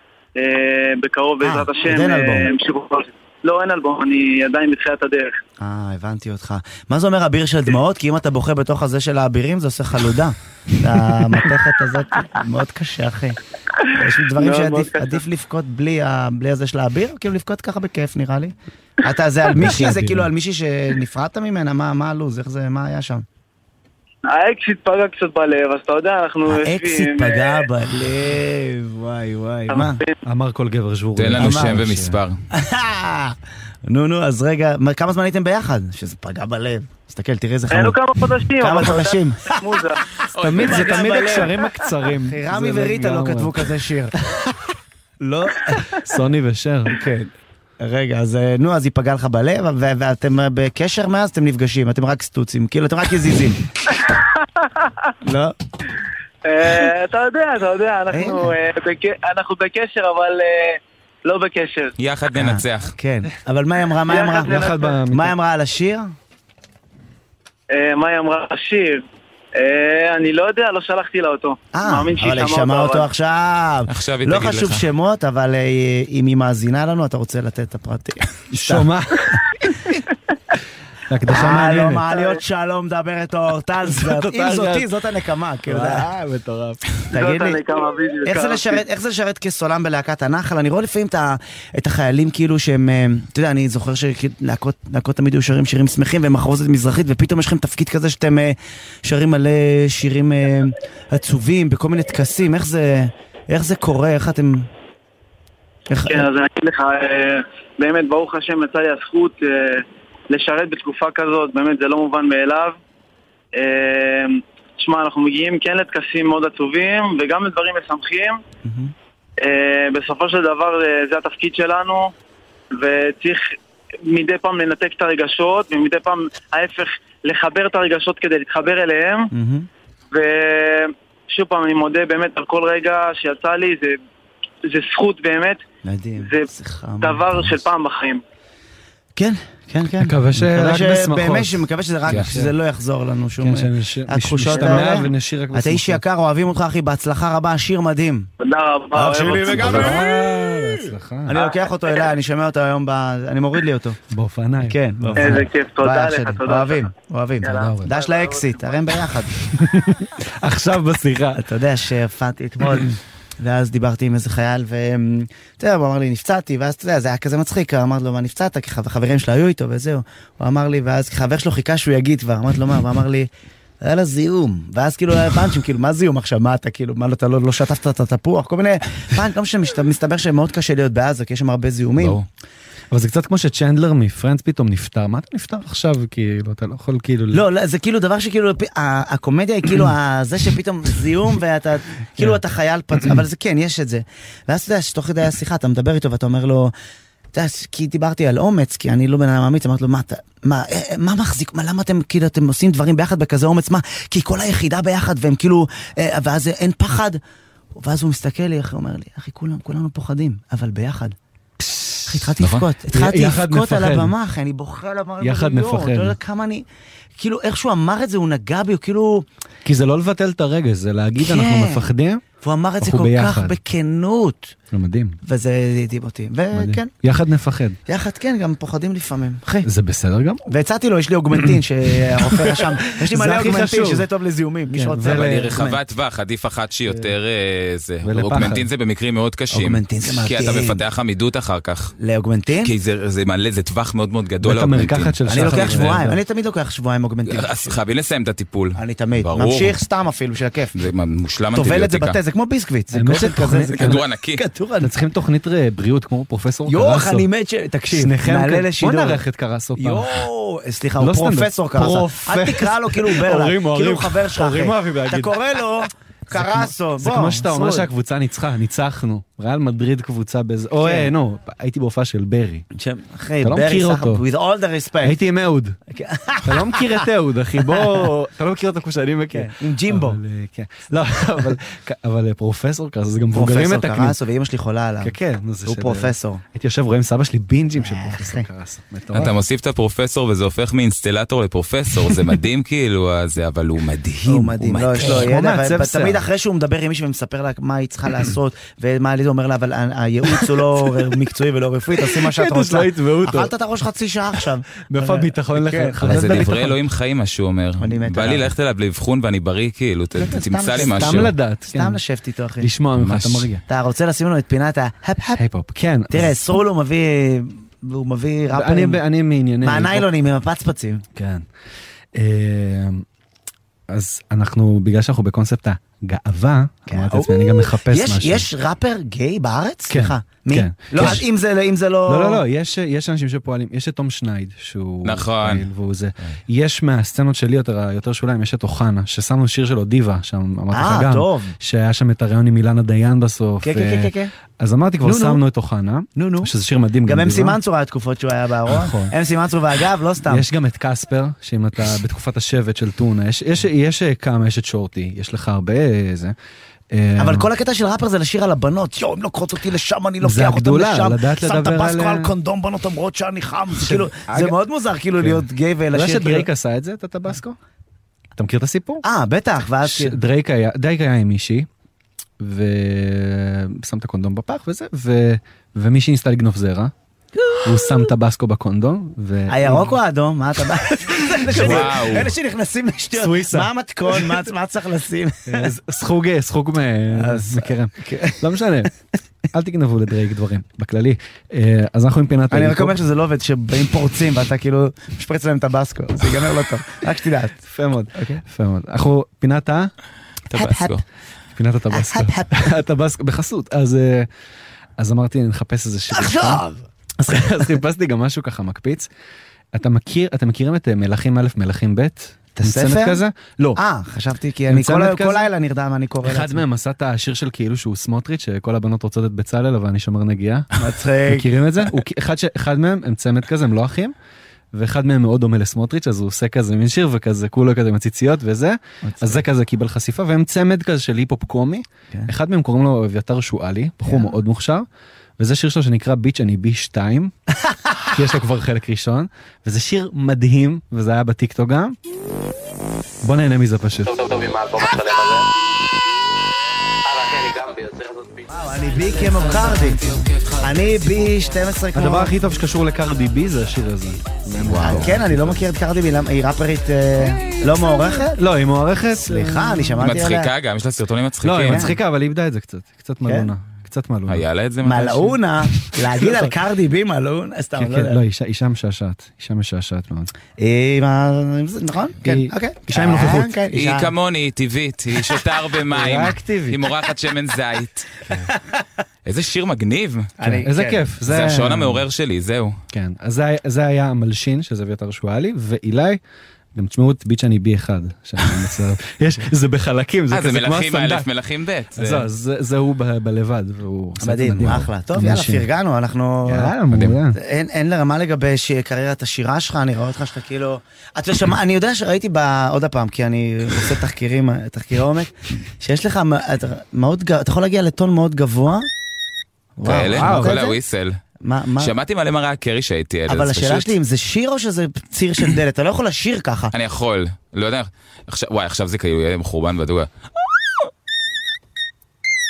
בקרוב בעזרת השם. אין אלבום. לא, אין אלבום, אני עדיין בתחילת הדרך. הבנתי אותך. מה זה אומר אביר של דמעות? כי אם אתה בוכה בתוך הזה של האבירים, זה עושה חלודה. המתכת הזאת מאוד קשה, אחי. יש דברים שעדיף לבכות בלי הזה של האביר, או כאילו לבכות ככה בכיף, נראה לי. זה על מישהי, זה כאילו על מישהי שנפרדת ממנה? מה הלוז? איך זה, מה היה שם? האקס התפגע קצת בלב, אז אתה יודע, אנחנו... האקס התפגע בלב, וואי, מה? אמר כל גבר שבור. תן לנו שם ומספר. נו, אז רגע, כמה זמן הייתם ביחד? שזה פגע בלב. תסתכל, תראה איזה חמור. היינו כמה חודשים. כמה חודשים. זה תמיד הקשרים הקצרים. רמי וריטה לא כתבו כזה שיר. לא? סוני ושר. כן. רגע, אז נו, אז ייפגע לך בלב, ואתם בקשר מאז, אתם נפגשים, אתם רק סטוצים, כאילו, אתם רק יזיזים. לא? אתה יודע, אנחנו בקשר, אבל לא בקשר. יחד ננצח. כן, אבל מה היא אמרה? מה היא אמרה על השיר? מה היא אמרה על השיר? אני לא יודע, לא שלחתי לה אותו. אבל היא שמעה אותו עכשיו. עכשיו היא תגיד לך. לא חשוב שמות, אבל אם היא מאזינה לנו, אתה רוצה לתת את הפרטים. שומע. הקדשה מעניינת. לא, מעליות שלום, מדברת אורטל, אם זאתי, זאת הנקמה. מטורף. תגיד לי, איך זה לשרת כסולם בלהקת הנחל? אני רואה לפעמים את החיילים כאילו שהם, אתה יודע, אני זוכר שלהקות תמיד היו שרים שירים שמחים ומחרוזת מזרחית, ופתאום יש לכם תפקיד כזה שאתם שרים מלא שירים עצובים, בכל מיני תקסים. איך זה קורה? איך אתם... כן, אז אני אגיד לך, באמת, ברוך השם, יצא לי הזכות לשרת בתקופה כזאת, באמת זה לא מובן מאליו. תשמע, אנחנו מגיעים כן לתקסים מאוד עצובים וגם לדברים משמחים. בסופו של דבר זה התפקיד שלנו, וצריך מדי פעם לנתק את הרגשות, ומדי פעם ההפך לחבר את הרגשות כדי להתחבר אליהם. ושוב פעם אני מודה באמת על כל רגע שיצא לי, זה זכות באמת. זה דבר של פעם בחיים. כן. מקווה שרק בשמחות. מקווה שזה רק, שזה לא יחזור לנו שום... התחושות האלה. אתה איש יקר, אוהבים אותך אחי, בהצלחה רבה, שיר מדהים. תודה רבה. אני לוקח אותו אליי, אני שומע אותו היום, אני מוריד לי אותו. באופניים. כן, איזה כיף, תודה לך, תודה. אוהבים. דש לאקסיט, הרם ביחד. עכשיו בשיחה. אתה יודע שהפעתי אתמול. ואז דיברתי עם איזה חייל, ואתה יודע, הוא אמר לי, נפצעתי, ואז אתה יודע, זה היה כזה מצחיק, אמרתי לו, מה נפצעת? כי חברים שלו היו איתו, וזהו. הוא אמר לי, ואז חבר שלו חיכה שהוא יגיד כבר, אמרתי לו מה, הוא אמר לי, היה לה זיהום, ואז כאילו היה פאנצ'ים, כאילו, מה זיהום עכשיו, מה אתה, כאילו, מה אתה לא שטפת את התפוח, כל מיני פאנצ', לא מסתבר שמאוד קשה להיות בעזה, כי יש שם הרבה זיהומים. אבל זה קצת כמו שצ'נדלר מפרנדס פתאום נפטר. מה אתה נפטר עכשיו? כאילו, אתה לא יכול כאילו... לא, זה כאילו דבר שכאילו, הקומדיה היא כאילו זה שפתאום זיהום ואתה, כאילו אתה חייל פצוע, אבל זה כן, יש את זה. ואז אתה יודע, שתוך כדי השיחה, אתה מדבר איתו ואתה אומר לו, אתה יודע, כי דיברתי על אומץ, כי אני לא בן אדם אמיץ, אמרתי לו, מה מחזיק, למה אתם כאילו, אתם עושים דברים ביחד בכזה אומץ, מה? כי כל היחידה ביחד, והם כאילו, ואז אין פחד. ואז הוא מסתכל לי, הוא אומר לי, אחי, כולנו פוחדים, אבל ביחד. התחלתי לבכות על הבמה, אחי, אני בוכה על הבמה, יחד נפחד. לא יודע כמה אני, כאילו, איך שהוא אמר את זה, הוא נגע בי, הוא כאילו... כי זה לא לבטל את הרגש, זה להגיד אנחנו מפחדים, והוא אמר את זה כל כך בכנות. זה מדהים. וזה הדהים אותי. וכן. יחד נפחד. יחד כן, גם פוחדים לפעמים. זה בסדר גם. והצעתי לו, יש לי אוגמנטין שהרופא רשם. יש לי מלא אוגמנטין שזה טוב לזיהומים. אבל היא רחבת טווח, עדיף אחת שהיא יותר זה. אוגמנטין זה במקרים מאוד קשים. כי אתה מפתח עמידות אחר כך. לאוגמנטין? כי זה מלא, זה טווח מאוד מאוד גדול. אני לוקח שבועיים, אני תמיד לוקח שבועיים אוגמנטין. חייבים לסיים את הטיפול. אני תמיד. ממשיך סתם אפילו, של הכיף. זה מושלם טובל את זה בתה, זה כמו ביסקוויט. זה כדור ענקי. אתם צריכים תוכנית בריאות כמו פרופסור קרסו. יוח, אני מת תקשיב, נעלה לשידור. בוא נערך את קרסו פעם. יואו, סליחה, הוא פרופסור קרסו. אל תקרא לו כאילו ברלה, כאילו הוא חבר שלך. אתה קורא לו קרסו. זה כמו שאתה אומר שהקבוצה ניצחה, ניצחנו. ריאל מדריד קבוצה בזה. הייתי בהופעה של ברי. אחי, ברי סחר, with all the respect. הייתי עם אהוד. אתה לא מכיר את אהוד, אחי, בוא... אתה לא מכיר אותו כמו שאני מכיר. עם ג'ימבו. לא, אבל פרופסור קרסו, זה גם מבוגרים את פרופסור קרסו, ואמא שלי חולה עליו. כן, הוא פרופסור. הייתי יושב רואה עם סבא שלי בינג'ים של פרופסור קרסו. אתה מוסיף את הפרופסור וזה הופך מאינסטלטור לפרופסור, זה מדהים כאילו, אבל הוא מדהים. הוא מדהים, לא, יש לו ידע, ותמיד אחרי שהוא מדבר עם מישהו ומספר לה מה היא צריכה לעשות, ומה זה אומר לה, אבל הייעוץ הוא לא מקצועי ולא רפואי, תעשי מה שאת רוצה. אכלת את הראש חצי שעה עכשיו. מאיפה ביטחון לך? זה דברי אלוהים חיים מה שהוא אומר. בא לי ללכת אליו לאבחון ואני בריא כאילו, תמצא לי משהו. סתם לדעת. סתם לשבת איתו אחי. לשמוע ממך, אתה מרגיע. אתה רוצה לשים לנו את פינת ההפ-הפ? כן. תראה, סרול הוא מביא ראפרים. אני מענייני. מהניילונים, עם הפצפצים. כן. אז אנחנו, בגלל שאנחנו בקונספט הגאווה, אמרתי לעצמי, אני גם מחפש משהו. יש ראפר גיי בארץ? כן. סליחה. מי? לא, אם זה לא... לא, יש אנשים שפועלים, יש את תום שנייד, שהוא... נכון. יש מהסצנות שלי יותר שוליים, יש את אוחנה, ששמנו שיר שלו דיבה, שם אמרתי לך גם, שהיה שם את הרעיון עם אילנה דיין בסוף. כן. אז אמרתי כבר שמנו את אוחנה, שזה שיר מדהים. גם אמסי מנצור היה תקופות שהוא היה בארון. אמסי מנצור ואגב, לא סתם. יש גם את קספר, שאם אתה בתקופת השבט של טונה, יש כמה, יש את שורטי, יש לך הרבה זה. אבל כל הקטע של ראפר זה לשיר על הבנות, הם לוקחות אותי לשם, אני לוקח אותם הגדולה, לשם, שם טבסקו על קונדום, בנות אומרות שאני חם, זה מאוד מוזר כאילו להיות גיי ולשיר. אתה יודע שדרייק עשה את זה, את הטבסקו? אתה מכיר את הסיפור? בטח, ואז דרייק היה עם מישהי, ושם את הקונדום בפח וזה, ומישהי ניסתה לגנוב זרע, הוא שם טבסקו בקונדום. הירוק או האדום? מה אתה... אלה שנכנסים לשטויות. מה המתכון? מה צריך לשים? סחוג מקרם. לא משנה. אל תגנבו לדרייק דברים, בכללי. אז אנחנו עם פינת... אני רק אומר שזה לא עובד, שבאים פורצים ואתה כאילו משפריץ להם טבסקו. זה ייגמר לא טוב. רק שתדעת. יפה מאוד. אנחנו פינת טבסקו. פינת הטבסקו. הטבסקו בחסות. אז אמרתי, נחפש איזה שיר. עכשיו! אז חיפשתי גם משהו ככה מקפיץ. אתם מכירים את מלכים א' מלכים ב'? את הספר? כזה? לא. חשבתי כי אני כל לילה נרדם, אני קורא לעצמי. אחד מהם עשה את השיר של כאילו שהוא סמוטריץ' שכל הבנות רוצות את בצלאל, אבל אני שומר נגיעה. מצחיק. מכירים את זה? אחד מהם הם צמד כזה, הם לא אחים, ואחד מהם מאוד דומה לסמוטריץ', אז הוא עושה כזה מין שיר וכזה, כולו כזה עם הציציות וזה, אז זה כזה קיבל חשיפה, והם צמד כזה של היפ-הופ קומי. אחד מהם קוראים לו אביתר שואלי, בחור מאוד מוכשר. וזה שיר שלו שנקרא ביץ' אני בי 2, כי יש לו כבר חלק ראשון, וזה שיר מדהים, וזה היה בטיקטוק גם. בוא נהנה מזה פשוט. טוב, עם האלבום השלם הזה. אני גם בי, צריך לעשות בי. אני בי כמו קרדי. אני בי 12 כמו... הדבר הכי טוב שקשור לקרדי בי זה השיר הזה. כן, אני לא מכיר את קרדי בי, היא ראפרית לא מוערכת? לא, היא מוערכת. סליחה, אני שמעתי עליה. מצחיקה גם, יש לה סרטונים מצחיקים. לא, היא מצחיקה, אבל היא איבדה את זה קצת. קצת מלונה. קצת מלונה. היה לה את זה מלאונה, להגיד על קרדי בי מלאונה, סתם, לא יודע. לא, אישה משעשעת, אישה משעשעת מאוד. נכון? כן, אוקיי. אישה עם נוכחות. היא כמוני, היא טבעית, היא שותה הרבה מים, היא מורחת שמן זית. איזה שיר מגניב. איזה כיף. זה השעון המעורר שלי, זהו. כן, אז זה היה המלשין, שזה אביתר שואלי, ואילי, גם תשמעו את ביץ' אני בי 1, זה בחלקים, זה כזה כמו הסטנדרט. מלכים ב'. זה הוא בלבד. מדהים, אחלה. טוב, יאללה, פרגנו, אנחנו... אין לרמה לגבי קריירת השירה שלך, אני רואה אותך שאתה כאילו... אני יודע שראיתי עוד הפעם, כי אני עושה תחקירי עומק, שיש לך מאוד... אתה יכול להגיע לטון מאוד גבוה. כאלה, כל הוויסל. שמעתי מלא מראה קרי שהייתי ילד. אבל השאלה שלי אם זה שיר או שזה ציר של דלת, אתה לא יכול לשיר ככה. אני יכול, לא יודע, וואי עכשיו זה כאילו יהיה מחורבן בדוגה.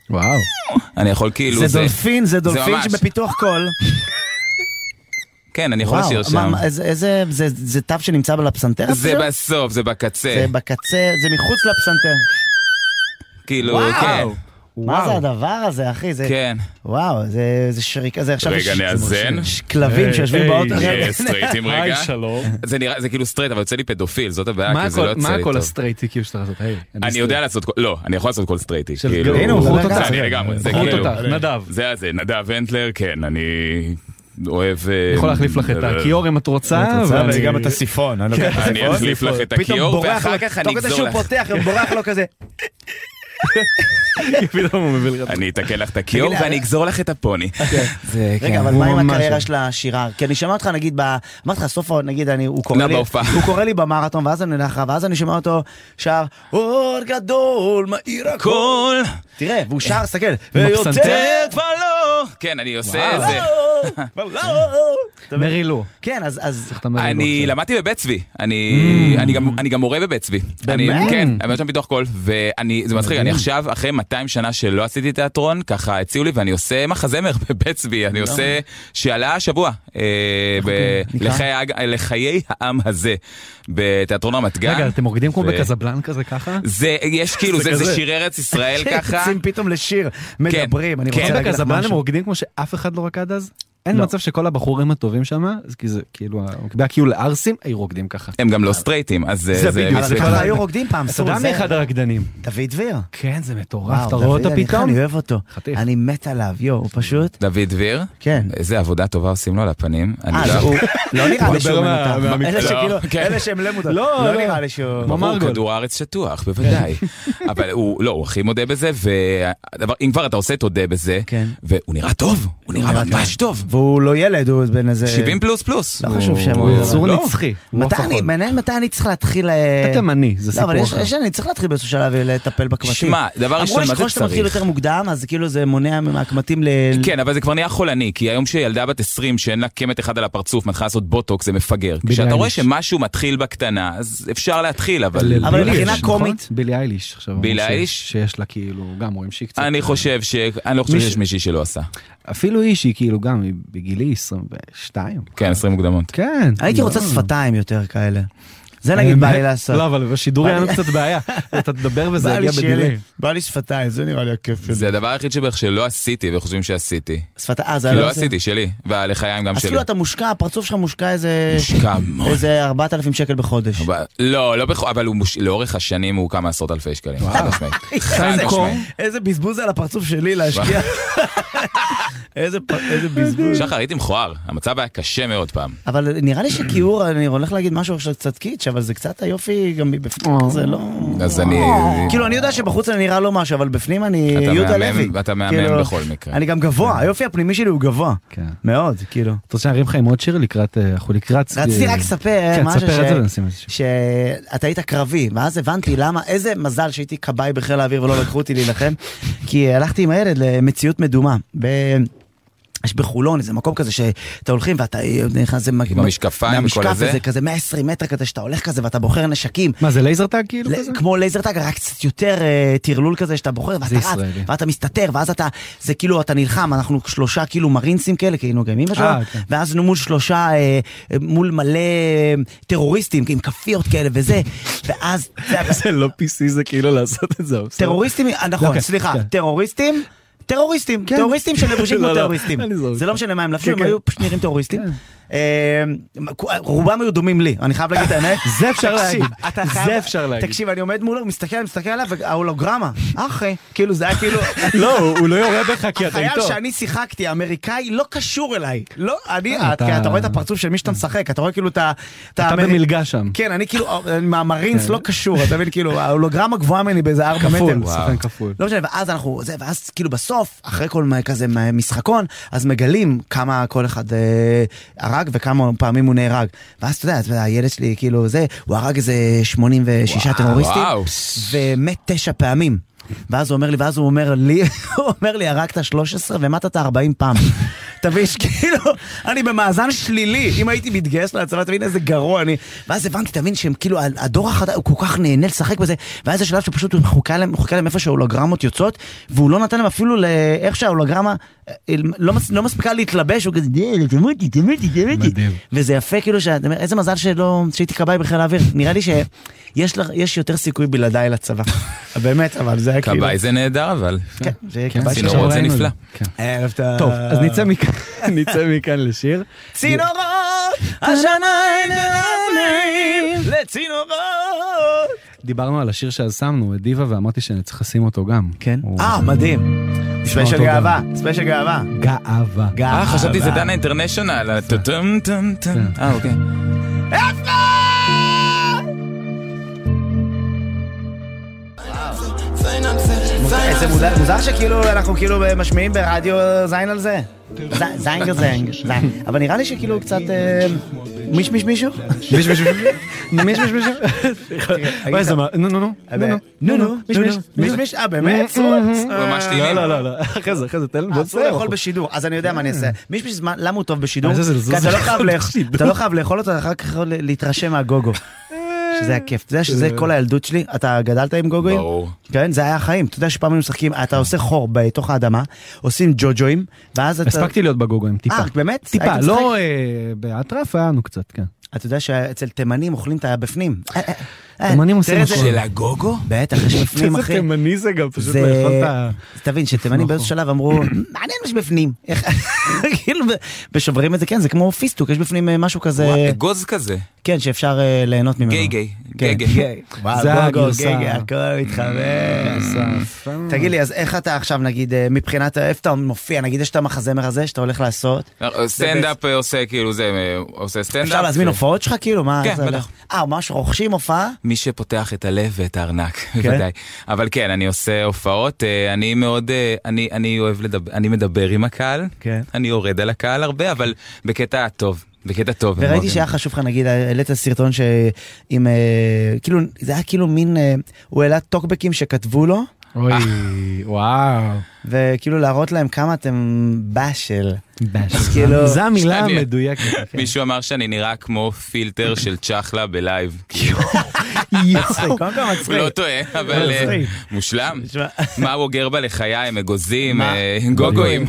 וואו. אני יכול כאילו... זה דולפין שבפיתוח קול. כן, אני יכול לשיר שם. זה תו שנמצא על הפסנתר? זה בסוף, זה בקצה. זה בקצה, זה מחוץ לפסנתר. כאילו, כן. מה זה הדבר הזה, אחי? כן. וואו, זה שריקה, זה עכשיו... רגע, נאזן. כלבים שיושבים באוטו. סטרייטים רגע. היי, שלום. זה כאילו סטרייט, אבל יוצא לי פדופיל, זאת הבעיה, כי זה לא יוצא לי טוב. מה הכל הסטרייטי כאילו שאתה לעשות? אני יודע לעשות, לא, אני יכול לעשות כל סטרייטי. הנה, הוא חוט אותך. אני לגמרי, זה חוט כאילו... אותך, נדב. זה, נדב ונטלר, כן, אני... אוהב... יכול להחליף לך את הכיור אם את רוצה, וגם את הסיפון. אני אחליף לך את הכיור, ואחר כך אני אגזור לך. תוך כדי שהוא פותח, הוא בורח לו כזה. אני אתקן לך את הכיור ואני אגזור לך את הפוני. רגע, אבל מה עם הקריירה של השירה? כי אני שומע אותך, נגיד, אמרתי לך, סוף, נגיד, הוא קורא לי במרתון, ואז אני שומע אותו שר, אור גדול, מאיר הכל. תראה, והוא שר, סתכל, ויוצאת ולא. כן, אני עושה את זה. מרי לו. כן, אז... אני למדתי בבית צבי. אני גם מורה בבית צבי. באמת? כן, אני שם פיתוח קול, וזה מצחיק, אני עכשיו, אחרי 200 שנה שלא עשיתי תיאטרון, ככה הציעו לי, ואני עושה מחזמר בבית צבי, אני עושה שעלה השבוע, לחיי העם הזה, בתיאטרון רמת גן. רגע, אתם רוקדים כמו בקזבלן כזה ככה? יש כאילו, זה שיר ארץ ישראל ככה. יוצאים פתאום לשיר, מדברים, אני רוצה להגיד לך משהו. בקזבלן הם רוקדים כמו שאף אחד לא רקד אז? אין מצב שכל הבחורים הטובים שם, כי זה כאילו, כאילו לארסים, היו רוקדים ככה. הם גם לא סטרייטים, אז זה בדיוק. אבל ככה היו רוקדים פעם. אתה יודע מאחד הרקדנים. דוד דביר. כן, זה מטורף. אתה רואה אותו פתאום? אני אוהב אותו. אני מת עליו, הוא פשוט. דוד דביר? כן. איזה עבודה טובה עושים לו על הפנים. לא נראה לי שהוא מנותח. אלה שהם למודות. לא נראה לי שהוא... כדור הארץ שטוח, בוודאי. אבל הוא הכי מודה בזה, ואם כבר אתה עושה תודה בזה, והוא נראה טוב, הוא נראה ממש טוב. והוא לא ילד, הוא בין איזה... 70 פלוס פלוס. לא חשוב שהוא... צור נצחי. מתי אני צריך להתחיל... אתם אני, זה סיפור אחר. אני צריך להתחיל באיזשהו שלב ולטפל בקמטים. שמע, דבר ראשון, מה זה צריך? אמרו שאתה מתחיל יותר מוקדם, אז כאילו זה מונע מהקמטים כן, אבל זה כבר נהיה חולני, כי היום שילדה בת 20 שאין לה קמת אחד על הפרצוף, מתחילה לעשות בוטוקס, זה מפגר. כשאתה רואה שמשהו מתחיל בקטנה, אז אפשר להתחיל, אבל מבחינה קומית... בילי אייליש עכשיו. בילי אייליש? שיש לה כאילו, גם רואים שהיא קצת... אני לא חושב שיש מישהי שלא עשה. אפילו אישי, כאילו גם בגילי 22. כן, 20 מוקדמות. כן. הייתי רוצה שפתיים יותר כאלה. זה נגיד בא לי לעשות. לא, אבל בשידור היה לנו קצת בעיה. אתה תדבר וזה יגיע בדילי. בא לי שפתיים, זה נראה לי הכיף. זה הדבר היחיד שלא עשיתי וחושבים שעשיתי. שפתיים, כי לא עשיתי, שלי. והלחיים גם שלי. אז כאילו אתה מושקע, הפרצוף שלך מושקע איזה... מושקע מאוד. איזה 4,000 שקל בחודש. לא, אבל לאורך השנים הוא כמה עשרות אלפי שקלים. איזה בזבוז על הפרצוף שלי להשקיע. איזה בזבוז. שחר, הייתי מכוער. המצב היה קשה מאוד פעם. אבל נראה לי שכיעור, אני הולך להגיד משהו קצת קיץ', אבל זה קצת היופי גם בפנים, זה לא... אז אני... כאילו, אני יודע שבחוץ אני נראה לא משהו, אבל בפנים אני יהודה לוי. אתה מהמם בכל מקרה. אני גם גבוה, היופי הפנימי שלי הוא גבוה. מאוד, כאילו. אתה רוצה להרים לך עם עוד שיר לקראת... רציתי רק לספר משהו שאתה היית קרבי, ואז הבנתי למה, איזה מזל שהייתי קבאי בחיל האוויר ולא לקחו אותי להילחם, כי הלכתי עם הילד למציאות מדומה. יש בחולון איזה מקום כזה שאתה הולכים ואתה נכנס עם המשקפיים וכל הזה? זה כזה 120 מטר כזה שאתה הולך כזה ואתה בוחר נשקים. מה זה לייזר טאג כאילו כזה? כמו לייזר טאג, רק קצת יותר תרלול כזה שאתה בוחר ואתה רץ ואתה מסתתר ואז אתה, זה כאילו אתה נלחם, אנחנו 3 כאילו מרינסים כאלה, כאילו גם אמא שלו, ואז מול 3 מול מלא טרוריסטים עם כפיות כאלה וזה, ואז... זה לא PC זה כאילו לעשות את זה. טרוריסטים, נכון, סליחה, טרוריסטים שלבושים כמו טרוריסטים. זה לא משנה מה הם לבשו, הם היו פשוט נראים טרוריסטים. רובם היו דומים לי, אני חייב להגיד את האמת. זה אפשר להגיד. תקשיב, אני עומד מולו, מסתכל עליו, וההולוגרמה, אחי, כאילו זה היה כאילו... לא, הוא לא יורה בך כי אתה איתו. החייל שאני שיחקתי, האמריקאי, לא קשור אליי. לא, אתה רואה את הפרצוף של מי שאתה משחק, אתה רואה כאילו את ה... אתה במלגה שם. כן, אני כאילו, מהמרינס לא קשור, אתה מבין, כאילו, ההולוגרמה גבוהה ממני באיזה 4 מטר. שחקן כפול. לא משנה, ואז כאילו בסוף, אחרי כל כזה משחקון, אז מגלים כמה כל אחד הרג וכמה פעמים הוא נהרג. ואז אתה יודע, הילד שלי כאילו זה, הוא הרג איזה 86 טרוריסטים, ומת 9 פעמים. ואז הוא אומר לי, הרגת 13 ומתת 40 פעם. תבין שכאילו, אני במאזן שלילי, אם הייתי מתגייס להצבא, תבין איזה גרוע אני, ואז הבנתי, תבין שהם כאילו, הדור החדש, הוא כל כך נהנה לשחק בזה, ואז השלב שפשוט הוא מחוקה להם איפה שההולוגרמות יוצאות, והוא לא נתן להם אפילו לאיך שההולוגרמה לא מספיקה להתלבש, הוא כזה, תמותי, וזה יפה כאילו, איזה מזל שהייתי קבעי בחיל האוויר, נראה לי שיש יותר סיכוי בלעדיי לצבא, באמת, אבל זה היה כאילו... קבעי זה נהדר, אבל... צינורות זה נפלא. טוב, אז נצא מכאן לשיר. צינורות, השמיים נעלמים לצינורות. דיברנו על השיר שאז שמנו, את דיווה, ואמרתי שאני צריך לשים אותו גם. כן? מדהים. ספיישל גאווה. ספיישל גאווה. גאווה. חשבתי זה דנה אינטרנשיונל. אוקיי. איזה מוזר שכאילו אנחנו כאילו משמיעים ברדיו זין על זה. זין. אבל נראה לי שכאילו קצת... מישהו? נו. מיש. באמת? ממש טעימים. לא. אחרי זה, תן לנו. הוא לאכול בשידור, אז אני יודע מה אני אעשה. מיש, למה הוא טוב בשידור? אתה לא חייב לאכול אותו, אחר כך להתרשם מהגוגו. שזה הכיף, אתה יודע שזה כל הילדות שלי, אתה גדלת עם גוגויים? ברור. כן, זה היה החיים, אתה יודע שפעם היינו משחקים, אתה עושה חור בתוך האדמה, עושים ג'וג'ויים, ואז אתה... הספקתי להיות בגוגויים, טיפה. באמת? טיפה, לא באטרף, היינו קצת, כן. אתה יודע שאצל תימנים אוכלים את הבפנים. תימנים עושים הכל. של הגוגו? בטח, יש בפנים, אחי. איזה תימני זה גם, פשוט לאכול את ה... תבין, שתימנים באיזשהו שלב אמרו, מעניין יש בפנים. כאילו, ושוברים את זה, כן, זה כמו פיסטוק, יש בפנים משהו כזה... אגוז כזה. כן, שאפשר ליהנות ממנו. גיי. זה הגרסה. הכל מתחמש. תגיד לי, אז איך אתה עכשיו, נגיד, מבחינת איפה אתה מופיע, נגיד, יש את המחזמר הזה שאתה הולך לעשות? סטנדאפ עושה כאילו זה, עושה סטנדאפ. אפשר להזמין הופעות שלך כאילו? כן, בטח. ממש רוכשים הופעה? מי שפותח את הלב ואת הארנק, בוודאי. אבל כן, אני עושה הופעות, אני מאוד, אני אוהב לדבר, אני מדבר עם הקהל, אני יורד על הקהל הרבה, אבל בקטע טוב. בקטע טוב. וראיתי שהיה חשוב לך, נגיד, העלית סרטון שעם, כאילו, זה היה כאילו מין, הוא העלה טוקבקים שכתבו לו. אוי, וואו. וכאילו להראות להם כמה אתם באשל. באשל. זו המילה המדויקת. מישהו אמר שאני נראה כמו פילטר של צ'חלה בלייב. מצחיק, קודם כל מצחיק. הוא לא טועה, אבל מושלם. מה הוא אוגר בה לחיים, אגוזים, גוגויים.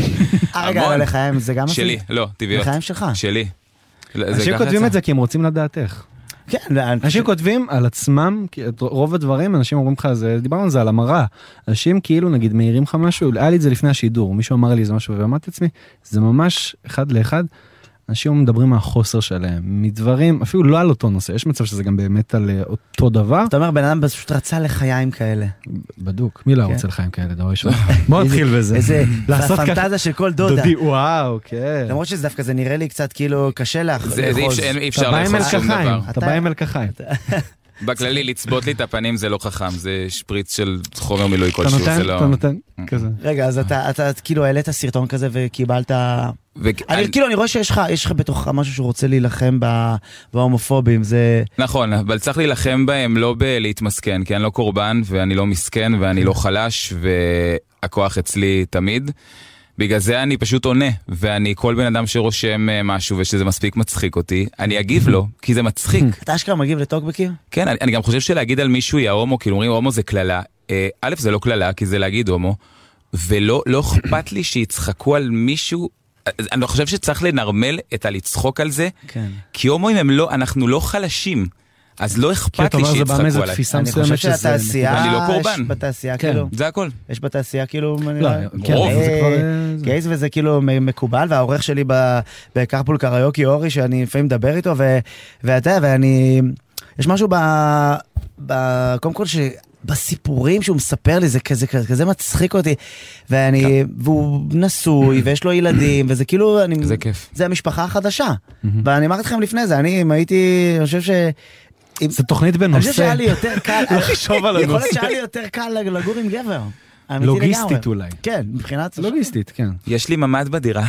רגע, לחיים זה גם... שלי, לא, טבעיות. לחיים שלך. שלי. אנשים כותבים את זה כי הם רוצים לדעת איך. אנשים כותבים על עצמם, רוב הדברים, אנשים אומרים לך, דיברנו על זה, על המראה. אנשים כאילו, נגיד, מעירים לך משהו, היה לי את זה לפני השידור, מישהו אמר לי איזה משהו, ואמרתי עצמי, זה ממש אחד לאחד, אנשים מדברים מהחוסר שלהם, מדברים, אפילו לא על אותו נושא, יש מצב שזה גם באמת על אותו דבר. אתה אומר, בן אדם פשוט רצה לחיים כאלה. בדוק, מי לא רוצה לחיים כאלה, דבר ראשון? בוא נתחיל בזה. זה הפנטזיה של כל דודה. דודי, וואו, כן. למרות שזה דווקא, זה נראה לי קצת כאילו קשה לאחוז. אי אפשר לאחוז שום דבר. אתה בא עם מלקחיים. בכללי, לצבות לי את הפנים זה לא חכם, זה שפריץ של חומר מילוי כלשהו, זה לא... אתה נותן, כזה. רגע, אז אתה כאילו העלית סרטון כזה וקיבלת... אני רואה שיש לך בתוך משהו שהוא רוצה להילחם בהומופובים, זה... נכון, אבל צריך להילחם בהם לא בלהתמסכן, כי אני לא קורבן ואני לא מסכן ואני לא חלש והכוח אצלי תמיד. בגלל זה אני פשוט עונה, ואני כל בן אדם שרושם משהו ושזה מספיק מצחיק אותי, אני אגיב לו, כי זה מצחיק. אתה אשכרה מגיב לטוקבקים? כן, אני גם חושב שלהגיד על מישהו יא הומו, כאילו אומרים הומו זה כללה. א', זה לא כללה, כי זה להגיד הומו, ולא אכפת לי שיצחקו על מישהו, אני חושב שצריך לנרמל את הלצחוק על זה, כי הומואים הם לא, אנחנו לא חלשים. אז לא אכפת לי שיצחקו עליי. אני חושב שהתעשייה, אני לא קורבן. יש בתעשייה כאילו, זה הכל. יש בתעשייה כאילו, גייז וזה כאילו מקובל, והעורך שלי בקרפול קריוקי אורי, שאני לפעמים מדבר איתו, ואתה יודע, ואני, יש משהו קודם כל בסיפורים שהוא מספר לי, זה כזה מצחיק אותי, והוא נשוי, ויש לו ילדים, וזה כאילו, זה כיף. זה המשפחה החדשה. ואני אמרתי לכם לפני זה, אני חושב זה תוכנית בנושא. אני חושב שהיה לי יותר קל, לחשוב על הנושא. יכול להיות שהיה לי יותר קל לגור עם גבר. לוגיסטית אולי. כן, מבחינת... לוגיסטית, כן. יש לי ממד בדירה.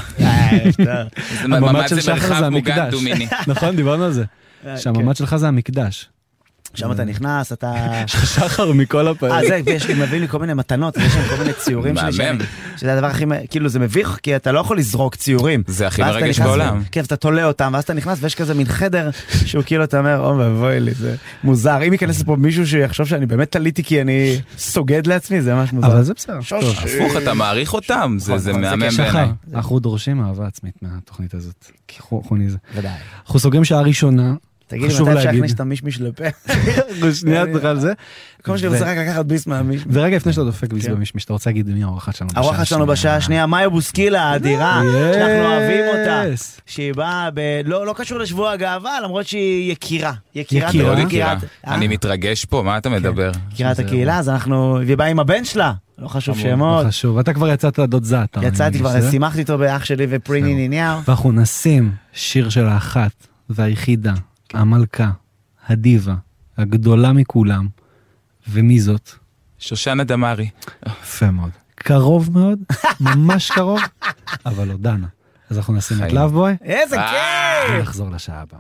הממד של שחר זה המקדש. נכון, דיברנו על זה. שהממד שלך זה המקדש. שם אתה נכנס, אתה... שחר מכל הפעמים. זה, מביא לי כל מיני מתנות, ויש שם כל מיני ציורים שלי, שזה הדבר הכי, כאילו זה מביך, כי אתה לא יכול לזרוק ציורים. זה הכי מרגש בעולם. כן, אתה תולה אותם, ואז אתה נכנס, ויש כזה מין חדר, שהוא כאילו, אתה אומר, ובואי לי, זה מוזר. אם ייכנס לפה מישהו שיחשוב שאני באמת תליתי, כי אני סוגד לעצמי, זה ממש מוזר. אבל זה בסדר. הפוך, אתה מעריך אותם, זה מהמם בעיניי. אנחנו דורשים אהבה עצמית מהתוכנית הזאת. אנחנו סוגרים שעה ראשונה. תגיד, מתי אפשר להכניס את המישמיש לפה? שנייה, תדחה על זה. כמו שאני רוצה רק לקחת ביס מהמישמיש. ורגע לפני שאתה דופק ביס במישמיש, אתה רוצה להגיד מי האורחת שלנו בשעה השנייה? האורחת שלנו בשעה השנייה, מאיה בוסקילה האדירה, שאנחנו אוהבים אותה. שהיא באה, לא קשור לשבוע הגאווה, למרות שהיא יקירה. יקירה. אני מתרגש פה, מה אתה מדבר? יקירת הקהילה, אז אנחנו, והיא באה עם הבן שלה. לא חשוב שמות. לא חשוב, אתה כבר יצאת דוד זעת. יצאתי כבר, שימחתי אותו באח שלי ופריני ניניהו. ואנחנו נשים שיר של האחת והיחידה. המלכה, הדיבה, הגדולה מכולם, ומי זאת? שושנה דמארי. יפה מאוד. קרוב מאוד, ממש קרוב, אבל לא דנה. אז אנחנו נשים את לאבבוי. איזה כיף! נחזור לשעה הבאה.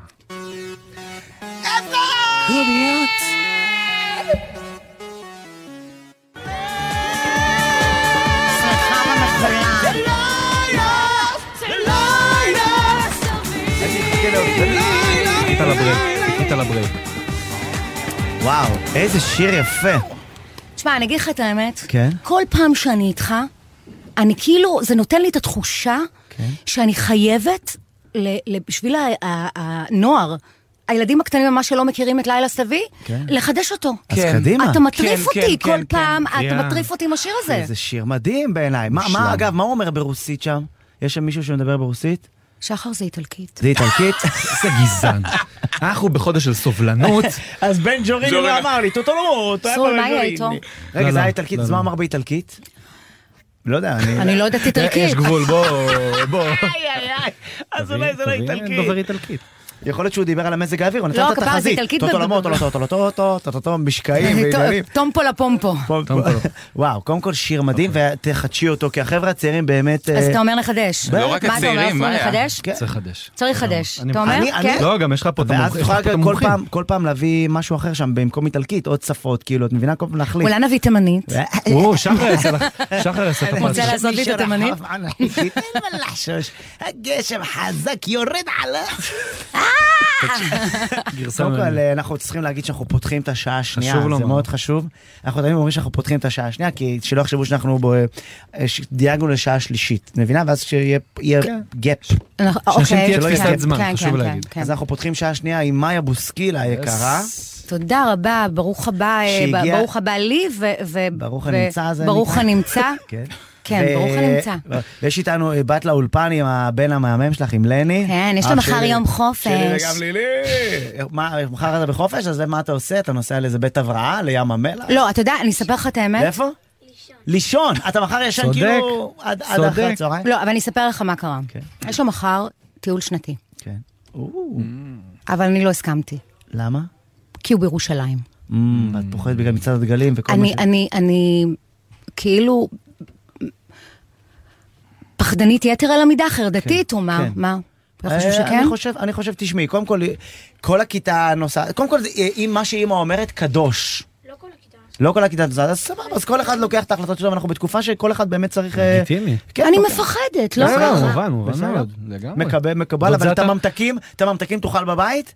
קוביות! שמחה ומחולה. חיכית לברייק. וואו, איזה שיר יפה. תשמע, אני אגיד לך את האמת. כן? כל פעם שאני איתך, אני כאילו, זה נותן לי את התחושה שאני חייבת, בשביל הנוער, הילדים הקטנים ממש שלא מכירים את לילה סתווי, לחדש אותו. אז קדימה. אתה מטריף אותי כל פעם, אתה מטריף אותי עם השיר הזה. זה שיר מדהים בעיניי. אגב, מה הוא אומר ברוסית שם? יש שם מישהו שמדבר ברוסית? שחר זה איטלקית. זה איטלקית? זה גזען. אנחנו בחודש של סובלנות. אז בן ג'וריני לא אמר לי, טוטולו, סול, מה יהיה איתו? רגע, זה היה איטלקית, אז מה אמר באיטלקית? לא יודע, אני לא יודעת איטלקית. יש גבול, בוא. אז אולי זה לא איטלקית. דובר איטלקית. יכול להיות שהוא דיבר על המזג האוויר, הוא נתן את התחזית. טוטולומות, משקעים ועניינים. טומפו לפומפו. וואו, קודם כל שיר מדהים, ותחדשי אותו, כי החבר'ה הצעירים באמת... אז אתה אומר לחדש. לא רק הצעירים, מה היה? צריך לחדש. אתה אומר? כן. לא, גם יש לך פה את המומחים. ואז אתה יכולה כל פעם להביא משהו אחר שם, במקום איטלקית, עוד שפות, כאילו, את מבינה כל פעם להחליט. אולי נביא תימנית. שחר יעשה את הפרס. רוצה לעשות לי את התימנית? הגשם חזק יורד עליו. קודם כל, אנחנו צריכים להגיד שאנחנו פותחים את השעה השנייה, זה מאוד חשוב. אנחנו תמיד אומרים שאנחנו פותחים את השעה השנייה, כי שלא יחשבו שאנחנו דייגנו לשעה שלישית, מבינה? ואז שיהיה גאפ. שאנשים תהיה תפיסת זמן, חשוב להגיד. אז אנחנו פותחים שעה שנייה עם מאיה בוסקילה היקרה. תודה רבה, ברוך הבא לי, וברוך הנמצא. כן, ברוך הנמצא. ויש איתנו בת לאולפן עם הבן המהמם שלך, עם לני. כן, יש לה מחר יום חופש. שלי וגם לילי. מחר אתה בחופש, אז מה אתה עושה? אתה נוסע לאיזה בית הבראה, לים המלח? לא, אתה יודע, אני אספר לך את האמת. איפה? לישון. אתה מחר ישן כאילו עד אחרי הצהריים? לא, אבל אני אספר לך מה קרה. יש לו מחר טיול שנתי. כן. אבל אני לא הסכמתי. למה? כי הוא בירושלים. ואת פוחדת בגלל מצעד הדגלים וכל מה ש... אני כאילו... פחדנית יתר על המידה, חרדתית או מה? מה? אתה חושב שכן? אני חושב, תשמעי, קודם כל, כל הכיתה נוסעת, קודם כל, מה שאמא אומרת, קדוש. לא כל הכיתה נוסעת, אז סבבה, אז כל אחד לוקח את ההחלטות שלו, ואנחנו בתקופה שכל אחד באמת צריך... לגיטימי. אני מפחדת, לא? מובן מאוד, לגמרי. מקובל, אבל את הממתקים תאכל בבית?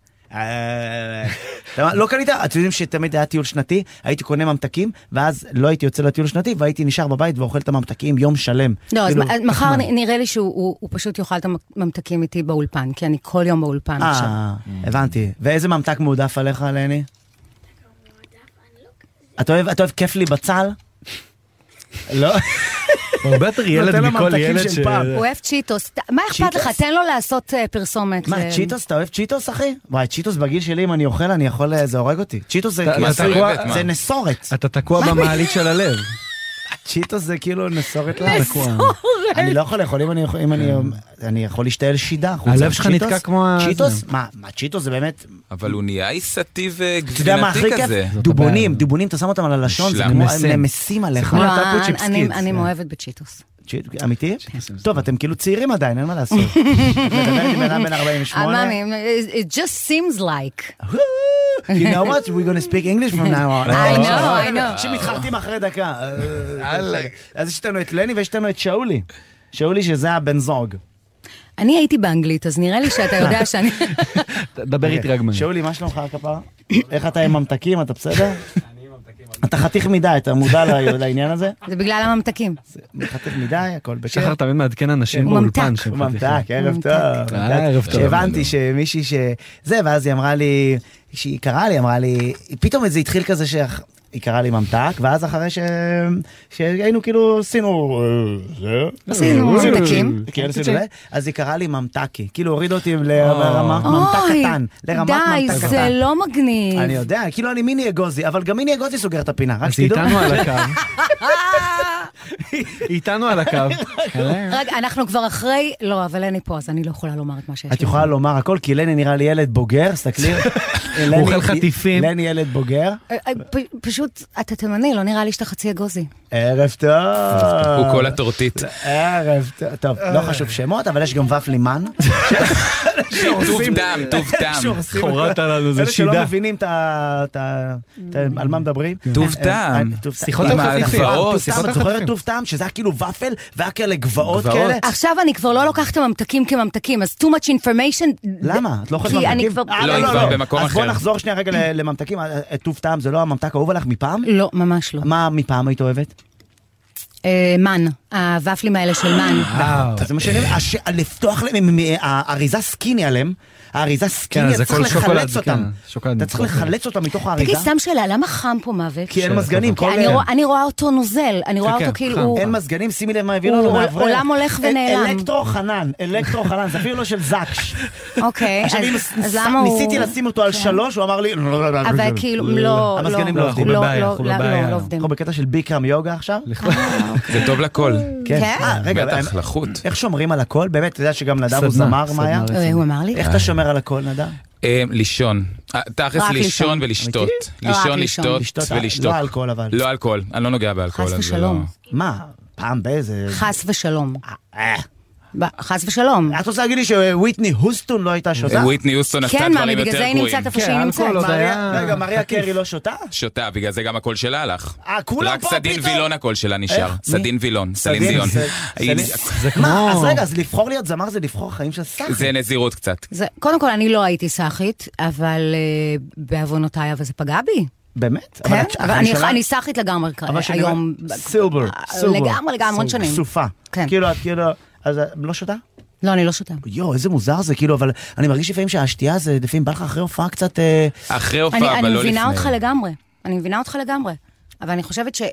לא קנית, אתם יודעים שתמיד היה טיול שנתי, הייתי קונה ממתקים, ואז לא הייתי יוצא לטיול שנתי, והייתי נשאר בבית ואוכל את הממתקים יום שלם. לא, אז מחר נראה לי שהוא פשוט יאכל את הממתקים איתי באולפן, כי אני כל יום באולפן עכשיו. הבנתי. ואיזה ממתק מועדף עליך, לני? אתה אוהב כיף לי בצל? לא? הוא הרבה יותר ילד מכל ילד ש... הוא אוהב צ'יטוס. מה אכפת לך? תן לו לעשות פרסומת. מה, צ'יטוס? אתה אוהב צ'יטוס, אחי? וואי, צ'יטוס בגיל שלי, אם אני אוכל, אני יכול... זה הורג אותי. צ'יטוס זה נסורת. אתה תקוע במעלית של הלב. צ'יטוס זה כאילו נסורת לה. אני לא יכול לאכול, אם אני יכול להשתעל שידה. הלב שלך נתקע כמו... צ'יטוס? מה, צ'יטוס זה באמת... אבל הוא נהיה עיסתי וגבינתי כזה. דובונים, אתה שם אותם על הלשון, זה כמו הם נמסים עליך. אני מאוהבת בצ'יטוס. אמיתי? טוב, אתם כאילו צעירים עדיין, אין מה לעשות. מדבר עם בן 48. it just seems like. You know what? We're going to speak English from now on. I know. שמתחרטים אחרי דקה. אז יש לנו את לני ויש לנו את שאולי. שאולי שזה הבן זוג. אני הייתי באנגלית, אז נראה לי שאתה יודע שאני... דבר איתי רגמן. שאולי, מה שלומך הכפרה? איך אתה עם ממתקים? אתה בסדר? אתה חתיך מדי, אתה מודע לעניין הזה? זה בגלל הממתקים. חתיך מדי, הכל בכיף. שחר תמיד מעדכן אנשים באולפן. הוא ממתק, ערב טוב. שהבנתי שמישהי זה, ואז היא אמרה לי, שהיא קראה לי, אמרה לי, פתאום זה התחיל כזה היא קראה לי ממתק, ואז אחרי שהיינו כאילו עשינו ממתקים. אז היא קראה לי ממתקי, כאילו הוריד אותי לממתק קטן, לרמת ממתק קטן. די, זה לא מגניב. אני יודע, כאילו אני מיני אגוזי, אבל גם מיני אגוזי סוגר את הפינה, רק שתדעו. אז איתנו על הקו. איתנו על הקו. רגע, אנחנו כבר אחרי, לא, אבל אני פה, אז אני לא יכולה לומר את מה שיש לי. את יכולה לומר הכל, כי לני נראה לי ילד בוגר, סתכלי. הוא אוכל חטיפים. לני ילד בוגר. פשוט, אתה תימני, לא נראה לי שאתה חצי אגוזי. ערב טוב. הוא כל הטורטית. ערב טוב. טוב, לא חשוב שמות, אבל יש גם ופלימן. טוב טעם, טוב טעם. חורת עלינו, זה שידה. אלה שלא מבינים על מה מדברים. טוב טעם. שיחות על חטיפים. את זוכרת טוב טעם, שזה היה כאילו ופל, והיה כאלה גבעות כאלה? עכשיו אני כבר לא לוקחת ממתקים כממתקים, אז too much information. למה? את לא אוכלת ממתקים? לא, היא כבר במקום אחר. אז בוא נחזור שנייה רגע לממתקים. טוב טעם זה לא הממתק האהוב עליך מפעם? לא, ממש לא. מה מפעם היית אוהבת? מן, הוואפלים האלה של מן. זה מה שאני אומר, לפתוח להם האריזה סקיני עליהם, האריזה סקיני, אתה צריך לחלץ אותם. אתה צריך לחלץ אותם מתוך האריזה. תגיד, סתם שאלה, למה חם פה מוות? כי אין מזגנים. אני רואה אותו נוזל, אני רואה אותו כאילו... אין מזגנים, שימי לב מה הביא לנו מהברר. עולם הולך ונעלם. אלקטרו-חנן, זה אפילו לא של זקש. אוקיי, אז למה הוא... ניסיתי לשים אותו על 3, הוא אמר לי... אבל כאילו, לא... המזגנים לא עובדים. לא עובדים. אנחנו בקטע של ביקרם יוגה עכשיו? זה טוב לכל. כן. רגע, בטח, לחוט. איך שומרים על הכל? באמת, אתה יודע שגם נדב הוא זמר, מה היה? הוא אמר לי. איך אתה שומר על הכל, נדב? לישון. תכלס לישון ולשתות. לישון, לשתות ולשתות. לא אלכוהול אבל. לא אלכוהול, אני לא נוגע באלכוהול. חס ושלום. מה? פעם באיזה... חס ושלום. חס ושלום. את רוצה להגיד לי שוויטני הוסטון לא הייתה שותה? וויטני הוסטון עשתה דברים יותר גרועים. כן, בגלל זה היא נמצאת איפה שהיא נמצאת. רגע, מריה קרי לא שותה? שותה, בגלל זה גם הקול שלה הלך. כולם פה פתאום. רק סדין וילון הקול שלה נשאר. סדין וילון, סלין דיון. מה, אז רגע, אז לבחור להיות זמר זה לבחור חיים של סאחית. זה נזירות קצת. קודם כל, אני לא הייתי סאחית, אבל בעוונותיי, אבל זה פגע בי. באמת? כן, אבל אני סאחית לגמרי היום. סילבר. לגמרי, המון שנים. סופה. כאילו, את כאילו... אז לא שותה? לא, אני לא שותה. יו, איזה מוזר זה, כאילו, אבל אני מרגיש לפעמים שהשתייה זה, לפעמים בא לך אחרי הופעה קצת... אחרי הופעה, אבל לא לפני. אני מבינה אותך לגמרי. אבל אני חושבת ש...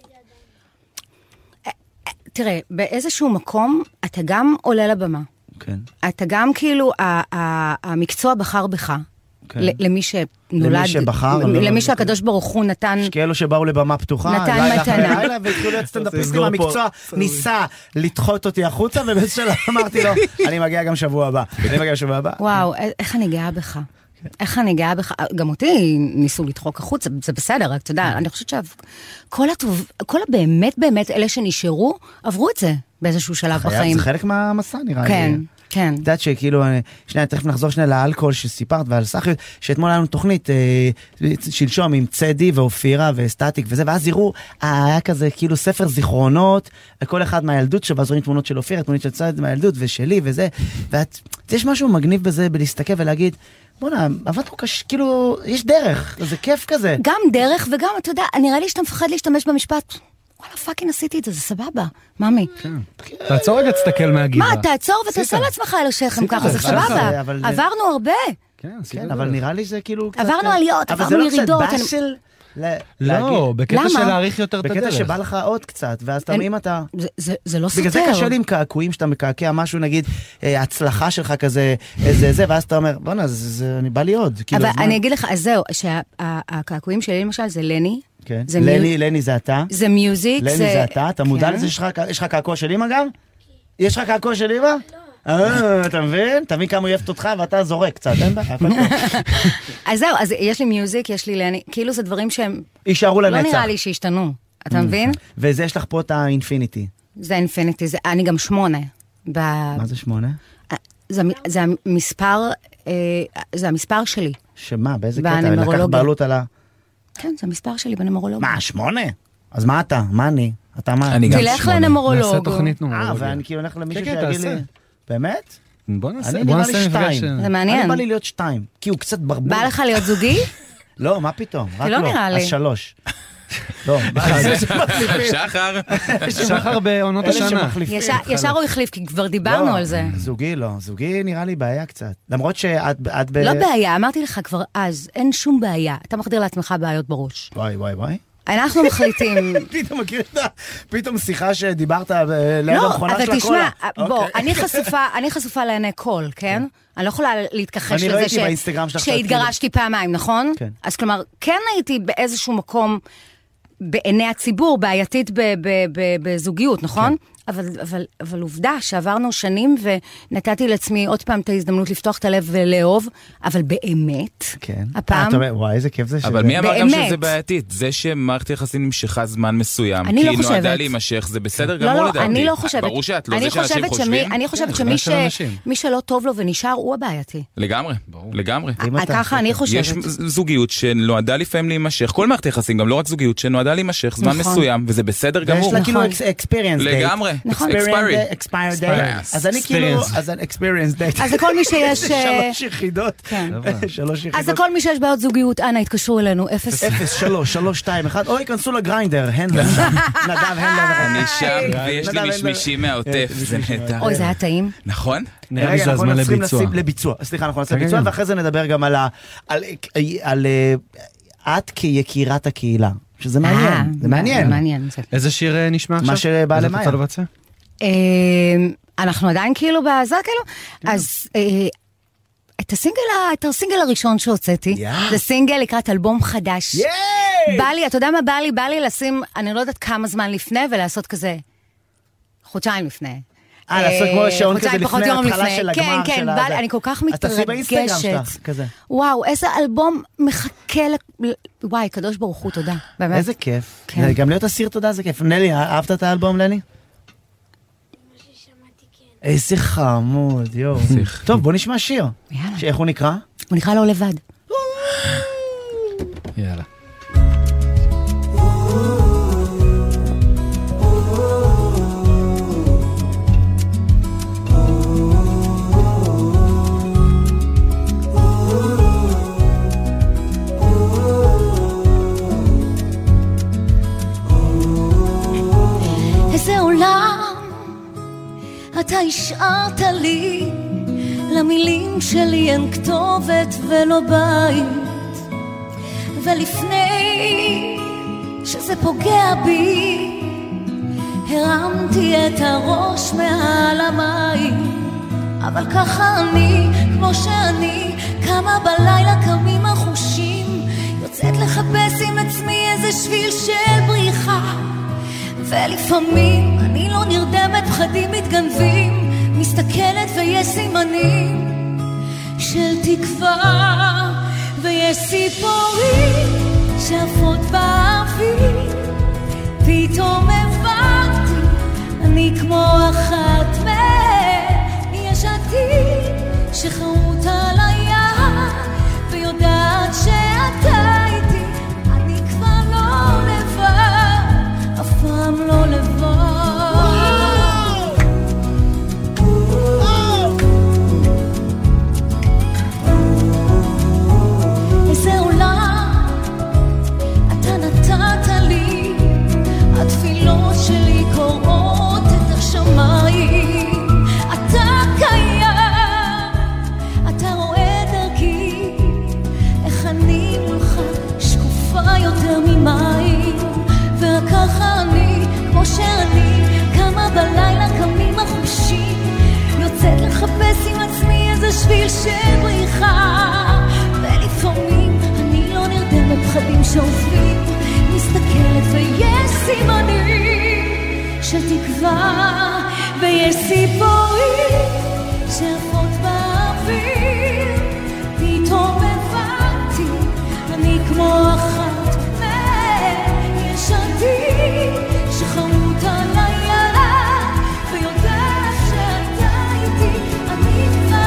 תראה, באיזשהו מקום, אתה גם עולה לבמה. כן. אתה גם כאילו, המקצוע בחר בך. למי שנולד, למי שהקדוש ברוך הוא נתן, יש כאלו שבאו לבמה פתוחה, נתן מתנה, והתחילו להיות סטנדאפיסטים, המקצוע ניסה לדחות אותי החוצה, ובאיזה שלב אמרתי לו, אני מגיע גם שבוע הבא. וואו, איך אני גאה בך. איך אני גאה בך, גם אותי ניסו לדחוק החוצה, זה בסדר, רק אתה יודע, אני חושבת שכל באמת אלה שנשארו, עברו את זה באיזשהו שלב בחיים. זה חלק מהמסע נראה לי. כן. כן. את יודעת שכאילו, תכף נחזור שנייה לאלכוהול שסיפרת ועל סחיות, שאתמול היה לנו תוכנית שלשום עם צדי ואופירה וסטטיק וזה, ואז יראו, היה כזה כאילו ספר זיכרונות, לכל אחד מהילדות שבא, זורים תמונות של אופירה, תמונות של צדי מהילדות ושלי וזה, ויש משהו מגניב בזה בלהסתכל ולהגיד, בוא'נה, עבדנו קשה, כאילו, יש דרך, זה כיף כזה. גם דרך וגם, אתה יודע, נראה לי שאתה מפחד להשתמש במשפט. וואלה, פאקינג עשיתי את זה, זה סבבה, ממי. תעצור רגע, תסתכל מהגיבה. מה, תעצור ותעשה לעצמך אלו שכם ככה, זה סבבה. עברנו הרבה. כן, אבל נראה לי זה כאילו... עברנו עליות, עברנו ירידות. אבל זה לא קצת באסל? לא, בקטע של להעריך יותר את הדרך. בקטע שבא לך עוד קצת, ואז תמיד אתה... זה לא סותר. בגלל זה קשה לי עם קעקועים שאתה מקעקע משהו, נגיד, הצלחה שלך כזה, זה, ואז אתה אומר, בוא'נה, אני בא לי עוד. אבל אני אגיד לך, אז זהו, שהקעקועים שלי למשל זה לני. כן, לני זה אתה. זה מיוזיק. לני זה אתה, אתה מודע לזה, יש לך קעקוע של אמא גם? יש לך קעקוע של אמא? אתה מבין? אתה מבין כמה הוא יפת אותך ואתה זורק קצת, אין בה? אז זהו, אז יש לי מיוזיק, יש לי לני, כאילו זה דברים שהם... יישארו לנצח. לא נראה לי שהשתנו, אתה מבין? וזה יש לך פה את האינפיניטי. זה האינפיניטי, אני גם 8. מה זה 8? זה המספר שלי. שמה? באיזה קטע? לקח בעלות על ה... כן, זה המספר שלי בנמרולוגיה. מה, 8? אז מה אתה? מה אני? אתה מה? אני גם 8. תלך לנמרולוג. נעשה תוכנית נמרולוגיה. ואני כאילו הולך למישהו שיגיד לי... באמת? בוא נעשה מפגש. זה מעניין. אני בא לי להיות 2, כי הוא קצת ברבור. בא לך להיות זוגי? לא, מה פתאום? רק לא נראה לי. אז 3. לא, שחר בעונות השנה. ישר הוא החליף, כי כבר דיברנו על זה. זוגי לא, זוגי נראה לי בעיה קצת. למרות שאת לא בעיה, אמרתי לך כבר אז, אין שום בעיה. אתה מחדיר לעצמך בעיות בראש. וואי. אנחנו מחליטים... פתאום מכיר את פתאום שיחה שדיברת ליד המכונה של הקולה. אבל תשמע, בוא, אני חשופה לעיני קול, כן? אני לא יכולה להתכחש לזה שהתגרשתי פעמיים, נכון? אז כלומר, כן הייתי באיזשהו מקום בעיני הציבור, בעייתית בזוגיות, נכון? אבל עובדה שעברנו שנים ונתתי לעצמי עוד פעם את ההזדמנות לפתוח את הלב ולאהוב, אבל באמת, הפעם... וואי, איזה כיף זה. אבל מי אמר גם שזה בעייתית? זה שמערכת יחסים נמשכה זמן מסוים, כי היא נועדה להימשך, זה בסדר גמור לדעתי. אני לא חושבת. ברור שאת לא זה שאנשים חושבים. אני חושבת שמי שלא טוב לו ונשאר, הוא הבעייתי. לגמרי. ככה אני חושבת. יש זוגיות שנועדה לפעמים להימשך, כל מערכת יחסים, גם לא רק זוגיות, שנועדה להימשך זמן מסוים, וזה בסדר גמור. ויש לה כאילו experience date. לגמרי. expired date. אז אני כאילו, אז experience date. אז לכל מי שיש... 3 יחידות. אז לכל מי שיש בעיות זוגיות, אנא, התקשרו אלינו, 03-321, או ייכנסו לגריינדר, הנדלר. נדב הנדלר. אני שם, ויש לי משמישים מהעוטף, זה נהדר. אוי, זה היה טעים. נכון? נראה לי זה הזמן לביצוע. סליחה, אנחנו נעשה ביצוע, ואחרי זה נדבר גם על את כיקירת הקהילה. שזה מעניין, זה מעניין. איזה שיר נשמע עכשיו? מה שבא למאיה. אנחנו עדיין כאילו בזה, כאילו, אז את הסינגל הראשון שהוצאתי, זה סינגל לקראת אלבום חדש. בא לי, אתה יודע מה בא לי? בא לי לשים, אני לא יודעת כמה זמן לפני, ולעשות כזה, חודשיים לפני. לעשות כמו שעון כזה לפני ההתחלה של הגמר. כן, אני כל כך מתרגשת. וואו, איזה אלבום מחכה, וואי, קדוש ברוך הוא, תודה. איזה כיף. גם להיות אסיר תודה, זה כיף. נלי, אהבת את האלבום, ללי? איזה חמוד, יואו. טוב, בוא נשמע שיר. איך הוא נקרא? הוא נקרא לא לבד. יאללה. איזה עולם אתה השארת לי, למילים שלי אין כתובת ולא בית, ולפני שזה פוגע בי הרמתי את הראש מעל המים. אבל ככה אני, כמו שאני, כמה בלילה קמים החושים, יוצאת לחפש עם עצמי איזה שביל של בריחה, ולפעמים אני לא נרדמת, פחדים מתגנבים, מסתכלת ויש סימנים של תקווה, ויש סיפורים שעפות באוויר. פתאום הבנתי, אני כמו אחת מיש עתיד שחרוט על היד, ויודעת שאתה איתי, אני כבר לא לבד, אף פעם לא לבד. איזה עולם אתה נתת לי, התפילות שלי קוראות את השמיים. אתה קיים, אתה רואה דרכי, איך אני מולך שקופה יותר ממים. וככה אני, כמו שאני, כמה בלילה קמים החושים, יוצאת לחפש עם עצמי איזה שביל של בריחה, ולפעמים אני לא נרדמת, פחדים שעופים, מסתכלת ויש סימנים של תקווה, ויש סיפורים שעפות באוויר. פתאום הבנתי, אני כמו אחת מיש עתיד שחרוט על היד, ויודעת שאתה איתי, אני כבר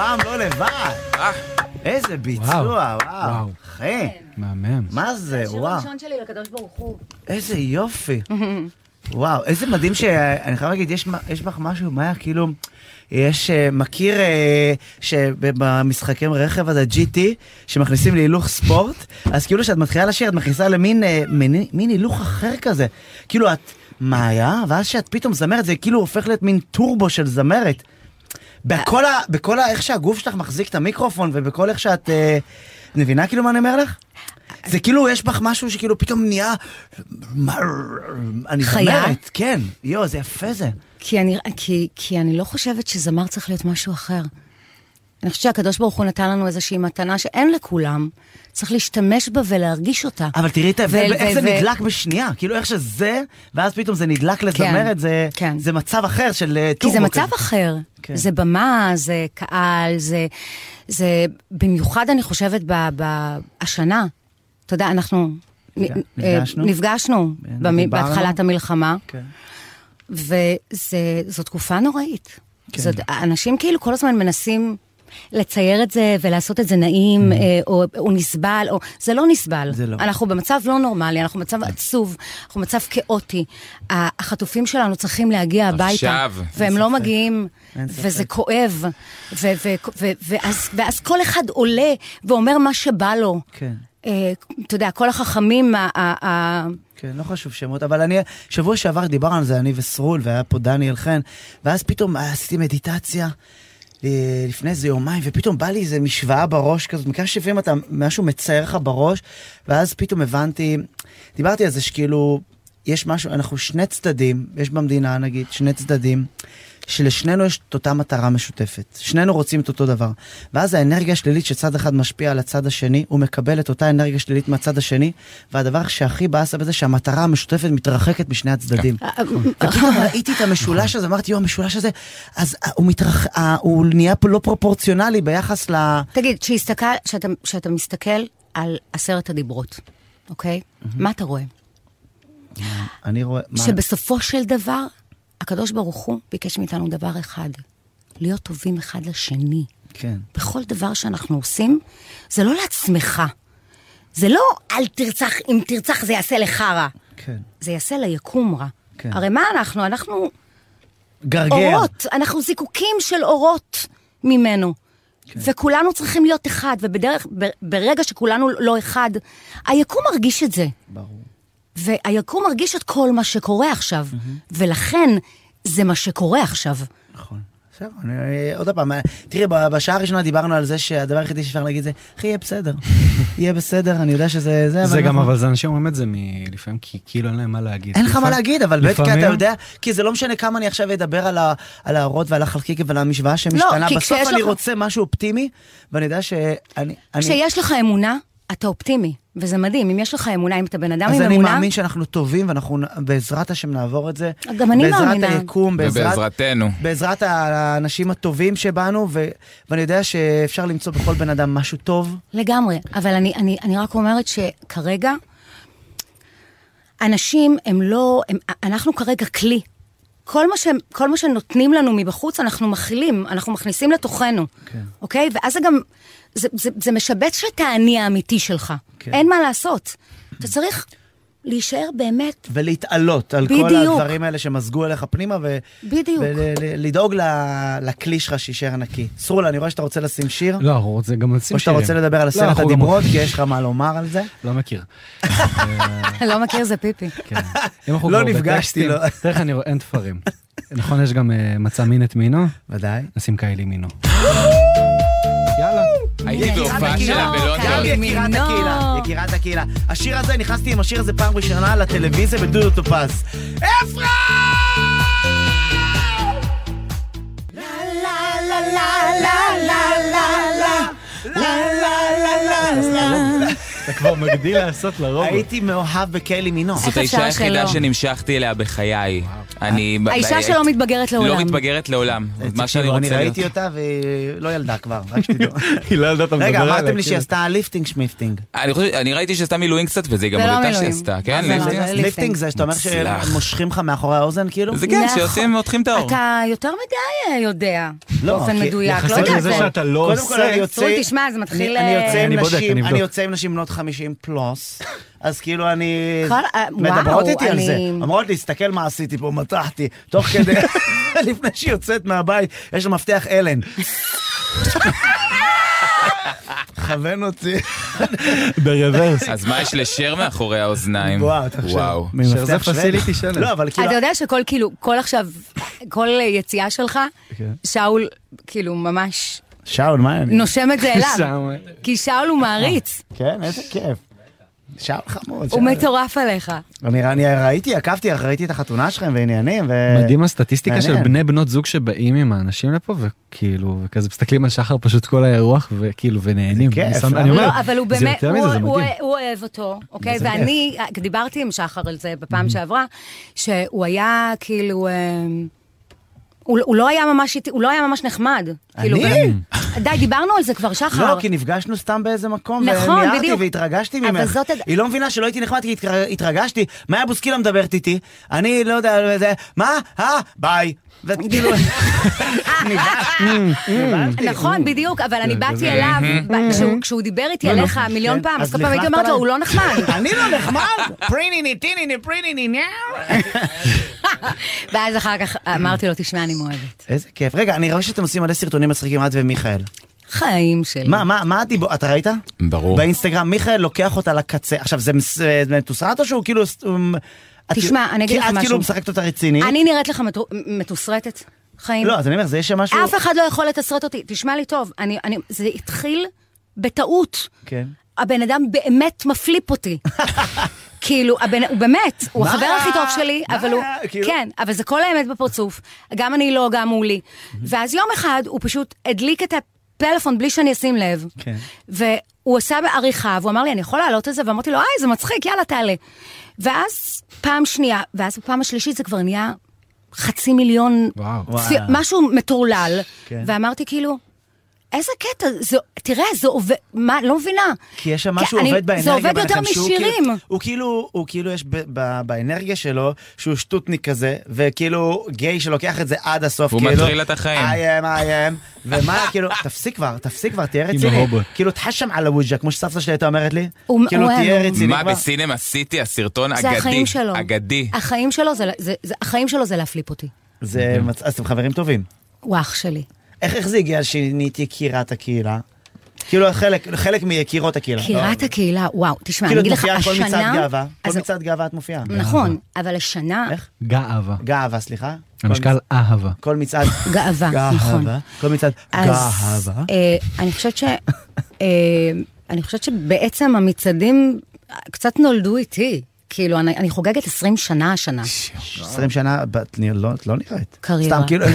הפעם לא לבד. איזה ביצוע, וואו. אחי. מהמם. מה זה, וואו. השיר הראשון שלי לקדוש ברוך הוא. איזה יופי. וואו, איזה מדהים שאני חייב להגיד, יש בך משהו, מה היה כאילו... יש מכיר שבמשחקי רכב הזה, GT, שמכניסים להילוך ספורט, אז כאילו שאת מתחילה לשיר, את מכניסה למין הילוך אחר כזה. כאילו את, מה היה? ואז שאת פתאום זמרת, זה כאילו הופך להיות מין טורבו של זמרת. בכל איך שהגוף שלך מחזיק את המיקרופון, ובכל איך שאת... מבינה כאילו מה אני אומר לך? זה כאילו יש בך משהו שכאילו פתאום נהיה... אני זמרת, כן. יו, זה יפה זה. כי אני לא חושבת שזמר צריך להיות משהו אחר. אני חושבת שהקדוש ברוך הוא נתן לנו איזושהי מתנה שאין לכולם, צריך להשתמש בה ולהרגיש אותה. אבל תראי איך זה נדלק בשנייה, כאילו איך שזה, ואז פתאום זה נדלק לזמרת, זה מצב אחר של טורבו. כי זה מצב אחר, זה במה, זה קהל, זה במיוחד אני חושבת בהשנה, אתה יודע, אנחנו נפגשנו בהתחלת המלחמה, וזאת תקופה נוראית. אנשים כאילו כל הזמן מנסים לצייר את זה ולעשות את זה נעים, או נסבל, או... זה לא נסבל. אנחנו במצב לא נורמלי, אנחנו במצב עצוב, אנחנו במצב כאוטי. החטופים שלנו צריכים להגיע הביתה, והם לא מגיעים, וזה כואב, ואז כל אחד עולה ואומר מה שבא לו. אתה יודע, כל החכמים... כן, לא חשוב שמות, אבל שבוע שעבר דיברנו על זה, אני וסרול, והיה פה דניאל חן, ואז פתאום עשיתי מדיטציה, לפני איזה יומיים, ופתאום בא לי איזה משוואה בראש כזאת, מכך שפעמים אתה משהו מצייר לך בראש, ואז פתאום הבנתי, דיברתי על זה שכאילו, יש משהו, אנחנו שני צדדים, יש במדינה נגיד, שני צדדים, שלשנינו יש את אותה מטרה משותפת. שנינו רוצים את אותו דבר. ואז האנרגיה השלילית שצד אחד משפיע על הצד השני, הוא מקבל את אותה אנרגיה שלילית מהצד השני, והדבר שהכי באסה בזה, שהמטרה המשותפת מתרחקת משני הצדדים. ופתאום ראיתי את המשולש הזה, אמרתי, המשולש הזה, אז הוא נהיה פה לא פרופורציונלי ביחס ל... תגיד, שאתה מסתכל על 10 הדיברות, אוקיי? מה אתה רואה? אני רואה... שבסופו של דבר, הקדוש ברוך הוא ביקש מאיתנו דבר אחד, להיות טובים אחד לשני. כן. בכל דבר שאנחנו עושים, זה לא לעצמך. זה לא אל תרצח, אם תרצח זה יעשה לך רע. כן. זה יעשה ליקום רע. כן. הרי מה אנחנו? אנחנו גרגר. אורות, אנחנו זיקוקים של אורות ממנו. כן. וכולנו צריכים להיות אחד, וברגע שכולנו לא אחד, היקום מרגיש את זה. ברור. והיקום מרגיש את כל מה שקורה עכשיו, ולכן זה מה שקורה עכשיו. נכון. בסדר, עוד פעם, תראי, בשעה הראשונה דיברנו על זה שהדבר היחידי שאפשר להגיד זה, אחי, יהיה בסדר. יהיה בסדר, אני יודע שזה... זה גם, אבל זה אנשים אומרים את זה לפעמים, כי כאילו אין להם מה להגיד. אין לך מה להגיד, אבל בטח אתה יודע, כי זה לא משנה כמה אני עכשיו אדבר על האורות ועל החלקיק ועל המשוואה שמשתנה. בסוף אני רוצה משהו אופטימי, ואני יודע שאני... כשיש לך אמונה, אתה אופטימי, וזה מדהים. אם יש לך אמונה, אם אתה בן אדם עם אמונה... אז אני מאמין שאנחנו טובים, ואנחנו בעזרת השם נעבור את זה. גם אני מאמינה. בעזרת היקום, ובעזרתנו. בעזרת האנשים הטובים שבנו, ואני יודע שאפשר למצוא בכל בן אדם משהו טוב. לגמרי, אבל אני רק אומרת שכרגע, אנשים הם לא... אנחנו כרגע כלי. כל מה שנותנים לנו מבחוץ, אנחנו מכילים, אנחנו מכניסים לתוכנו. אוקיי? ואז זה גם... זה משבץ את העני האמיתי שלך. אין מה לעשות. אתה צריך להישאר באמת... ולהתעלות על כל הדברים האלה שמזגו אליך פנימה, ולדאוג לכלי שלך שישאר נקי. סרול, אני רואה שאתה רוצה לשים שיר. לא, הוא רוצה גם לשים שירים. או שאתה רוצה לדבר על 10 הדיברות, כי יש לך מה לומר על זה. לא מכיר. לא מכיר, זה פיפי. לא נפגשתי. תראה, אני רואה, אין תפרים. נכון, יש גם מצא מין את מינו? ודאי. נשים קיילי מינו. יאללה. הייתי בהופעה שלה בלונדון. יקירת הקהילה. השיר הזה, נכנסתי עם השיר הזה פעם ראשונה לטלוויזיה בדודו טופז. אפרים! לה לה לה לה לה לה לה. אתה כבר מגדיל לעשות לרוב. הייתי מאוהב בקיילי מינו. זאת האישה היחידה שנמשכתי אליה בחיי. האישה שלא מתבגרת לעולם. לא מתבגרת לעולם. מה שאני רוצה להיות. אני ראיתי אותה והיא לא ילדה כבר, רק שתדעו. היא לא ילדה, אתה מדבר עליה. רגע, אמרתם לי שהיא עשתה ליפטינג שמיפטינג. אני ראיתי שעשתה מילואים קצת, וזה גם הודתה שעשתה. כן, ליפטינג זה שאתה אומר שמושכים לך מאחורי האוזן, כאילו? זה כן, שעושים מותחים את האור. אתה יותר מדי יודע, באופן מדויק. לא יודע, זה שאתה לא עושה. תשמע, זה מתחיל... אני יוצא עם נשים בנות 50 פלוס, אז כאילו אני... מדברות איתי על זה. אמרות לי, תסתכל מה עשיתי פה, מתחתי, תוך כדי, לפני שהיא יוצאת מהבית, יש לה מפתח אלן. כוון אותי. ברוורס. אז מה יש לשיר מאחורי האוזניים? וואו. זה פסיליטי שלנו. לא, אבל כאילו... אתה יודע שכל כאילו, כל עכשיו, כל יציאה שלך, שאול כאילו ממש... שאול, מה אני? נושם את זה אליו. כי שאול הוא מעריץ. כן, איזה כיף. שאול חמוד. הוא מטורף עליך. אני ראיתי את החתונה שלכם ועניינים. מדהים הסטטיסטיקה של בני בנות זוג שבאים עם האנשים לפה, וכאילו, וכזה מסתכלים על שחר פשוט כל האירוח, וכאילו, ונהנים. אבל הוא באמת, הוא אוהב אותו, אוקיי? ואני דיברתי עם שחר על זה בפעם שעברה, שהוא היה כאילו... הוא לא היה ממש נחמד. אני? די, דיברנו על זה כבר, שחר. לא, כי נפגשנו סתם באיזה מקום, נכון, וניערתי בדיוק. והתרגשתי ממך. היא לא מבינה שלא הייתי נחמד, כי התרגשתי. מאיה בוסקילה מדברת איתי, אני לא יודע, מה? ביי. וכאילו... נכון, בדיוק, אבל אני באתי אליו, כשהוא דיבר איתי עליך מיליון פעם, אז כל פעם הייתי אומרת לו, הוא לא נחמד. אני לא נחמד? פריניני, טיניני, פריניני, ניאו. ואז אחר כך אמרתי לו, תשמע, אני מאוהבת. איזה כיף. רגע, אני רואה שאתם עושים מלא סרטונים מצחיקים, את ומיכאל. חיים שלי. מה הדיבור? אתה ראית? ברור. באינסטגרם, מיכאל לוקח אותה לקצה. עכשיו, זה מתוסרט או שהוא כאילו... תשמע, אני אגיד לך משהו. כי את כאילו משחקת אותה רצינית. אני נראית לך מתוסרטת, חיים. לא, אז אני אומר, זה יש משהו... אף אחד לא יכול לתסרט אותי. תשמע לי טוב, זה התחיל בטעות. כן. הבן אדם באמת מפליפ אותי. כאילו, הוא באמת, הוא החבר הכי טוב שלי, אבל הוא... כן, אבל זה כל האמת בפרצוף. גם אני לא, גם הוא לי. ואז יום אחד הוא פשוט הדליק את הפלאפון בלי שאני אשים לב. כן. והוא עשה בעריכה, והוא אמר לי, אני יכול לעלות את זה? ואמרתי לו, זה מצחיק, יאללה, תעלה. ואז פעם שנייה, ואז בפעם השלישית זה כבר נהיה 500,000 משהו מטורלל. ואמרתי כאילו, איזה קטע, תראה, זה עובד, מה, לא מבינה. כי יש שם משהו עובד באנרגיה. זה עובד יותר משירים. הוא כאילו יש באנרגיה שלו, שהוא שטוטניק כזה, וכאילו גיי שלוקח את זה עד הסוף. הוא מטריל את החיים. I am, ומה, כאילו, תפסיק כבר, תהיה רציני. כאילו, תחשם על הווג'ה, כמו שסבתא שלי הייתה אומרת לי. כאילו, תהיה רציני. מה, בסינמה סיטי, הסרטון אגדי. החיים שלו זה להפליפ אותי. אז אתם חברים טובים. הוא אח שלי. איך זה הגיע שנהייתי יקירת הקהילה? כאילו חלק מיקירות הקהילה. יקירת הקהילה, וואו, תשמע, אני אגיד לך, השנה... כל מצעד גאווה, כל מצעד גאווה את מופיעה. נכון, אבל השנה... איך? גאווה, סליחה. המשקל אהבה. כל מצעד... גאווה, נכון. כל מצעד גאווה. אני חושבת שבעצם המצעדים קצת נולדו איתי. כאילו, אני חוגגת 20 שנה השנה. 20 שנה, לא נראית. קריירה. סתם, כאילו...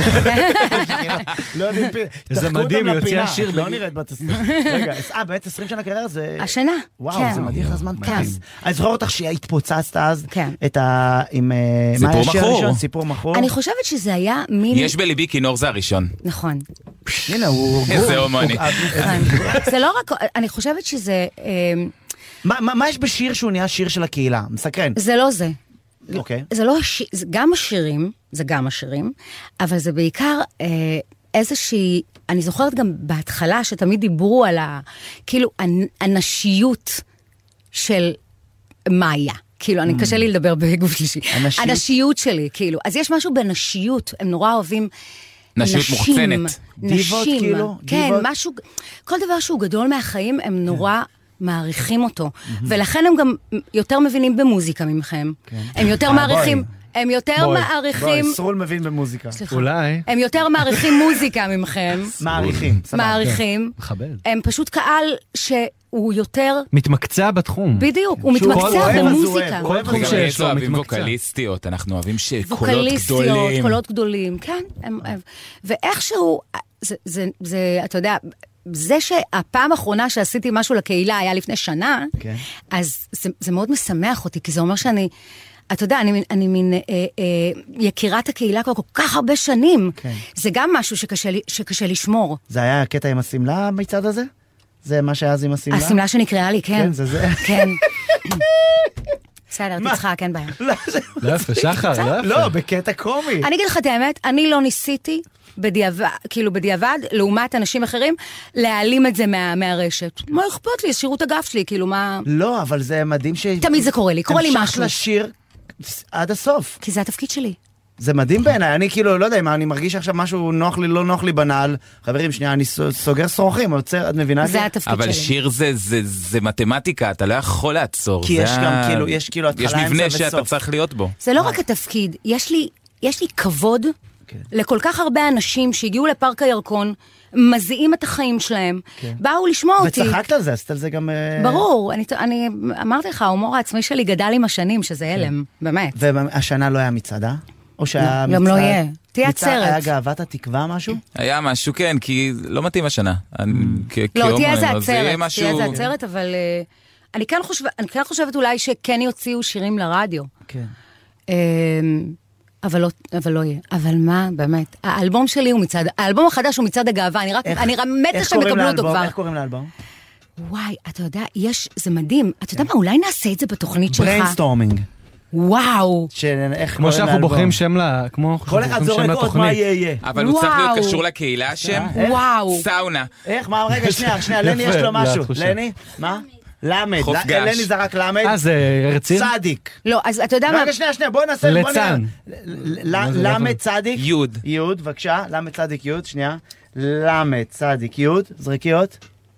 זה מדהים, יוצא שיר. לא נראית בת 20. רגע, באמת 20 שנה קריירה זה... השנה, וואו, זה מדהים לך זמן פס. אני זוכר אותך שהתפוצצת אז, עם... סיפור מכור. אני חושבת שזה היה מין... יש בליבי כינור זה הראשון. נכון. הנה, הוא... איזה הומני. זה לא רק... אני חושבת שזה... מה יש בשיר שהוא נהיה שיר של הקהילה? מסקרן. זה לא זה. אוקיי. זה לא גם השירים, אבל זה בעיקר איזושהי, אני זוכרת גם בהתחלה שתמיד דיברו על כאילו הנשיות של מאיה. כאילו, אני קשה לי לדבר בגוף שלישי. הנשיות שלי, כאילו. אז יש משהו בנשיות, הם נורא אוהבים נשיות מוחצנת. דיבות, כאילו? כן, משהו, כל דבר שהוא גדול מהחיים, הם נורא... מעריכים אותו, ולכן הם גם יותר מבינים במוזיקה ממכם. הם יותר מעריכים... בואי, סרול מבין במוזיקה. אולי. הם יותר מעריכים מוזיקה ממכם. מעריכים. מכבד. הם פשוט קהל שהוא יותר... מתמקצע בתחום. בדיוק, הוא מתמקצע במוזיקה. כל תחום שיש לו אוהבים ווקליסטיות, אנחנו אוהבים שקולות גדולים. קולות גדולים, כן. ואיכשהו, זה, אתה יודע... זה שהפעם האחרונה שעשיתי משהו לקהילה היה לפני שנה, אז זה מאוד משמח אותי, כי זה אומר שאני אתה יודע, אני מין יקירת הקהילה כל כך הרבה שנים. זה גם משהו שקשה לשמור. זה היה הקטע עם הסמלה מצד הזה? זה מה שהיה אז עם הסמלה? הסמלה שנקראה לי, כן. כן, זה. כן. בסדר, תצחק, אין בעיה. לא יפה, שחר, לא, בקטע קומי. אני אגיד לך את האמת, אני לא ניסיתי בדיעבד, לעומת אנשים אחרים, להעלים את זה מהרשת. מה אכפת לי? שירות הגף שלי, כאילו מה... לא, אבל זה מדהים ש... תמיד זה קורה לי משהו. המשך לשיר עד הסוף. כי זה התפקיד שלי. זה מדהים בעיניי, אני כאילו, לא יודע, אם אני מרגיש עכשיו משהו נוח לי, לא נוח לי בנעל, חברים, שנייה, אני סוגר שרוכים, עוצר, את מבינה? זה התפקיד שלי. אבל שיר זה מתמטיקה, אתה לא יכול לעצור. כי יש גם כאילו, יש כאילו התחלה יש מבנה שאתה צריך להיות בו. זה לא רק התפקיד, יש לי כבוד לכל כך הרבה אנשים שהגיעו לפארק הירקון, מזיעים את החיים שלהם, באו לשמוע אותי. וצחקת על זה, עשית על זה גם... ברור, אני אמרתי לך, ההומור העצמי שלי גדל עם השנים, שזה הלם, באמת. והשנה לא היה מצעדה? או שהיה גם לא יהיה. תהיה עצרת. היה גאוות התקווה משהו? היה משהו, כן, כי לא מתאים השנה. לא, תהיה איזה עצרת, אבל אני כן חושבת אולי שכן יוציאו שירים לרדיו. כן. אבל לא יהיה. אבל מה, באמת, האלבום שלי הוא האלבום החדש הוא מצד הגאווה, אני מתה שהם יקבלו אותו כבר. איך קוראים לאלבום? וואי, אתה יודע, זה מדהים. אתה יודע מה, אולי נעשה את זה בתוכנית שלך. בריינסטורמינג. וואו. כמו שאנחנו בוחרים שם כל אחד זורק עוד מה יהיה. אבל הוא צריך להיות קשור לקהילה השם? וואו. סאונה. איך? מה? רגע, שנייה, לני יש לו משהו. לני? מה? למד. לני זרק למד. זה רציר? צדיק. לא, אז אתה יודע מה... רגע, שנייה, בוא נעשה... ליצן. למד צדיק. יוד. יוד, בבקשה. למד צדיק יוד, שנייה. למד צדיק יוד. זריקיות.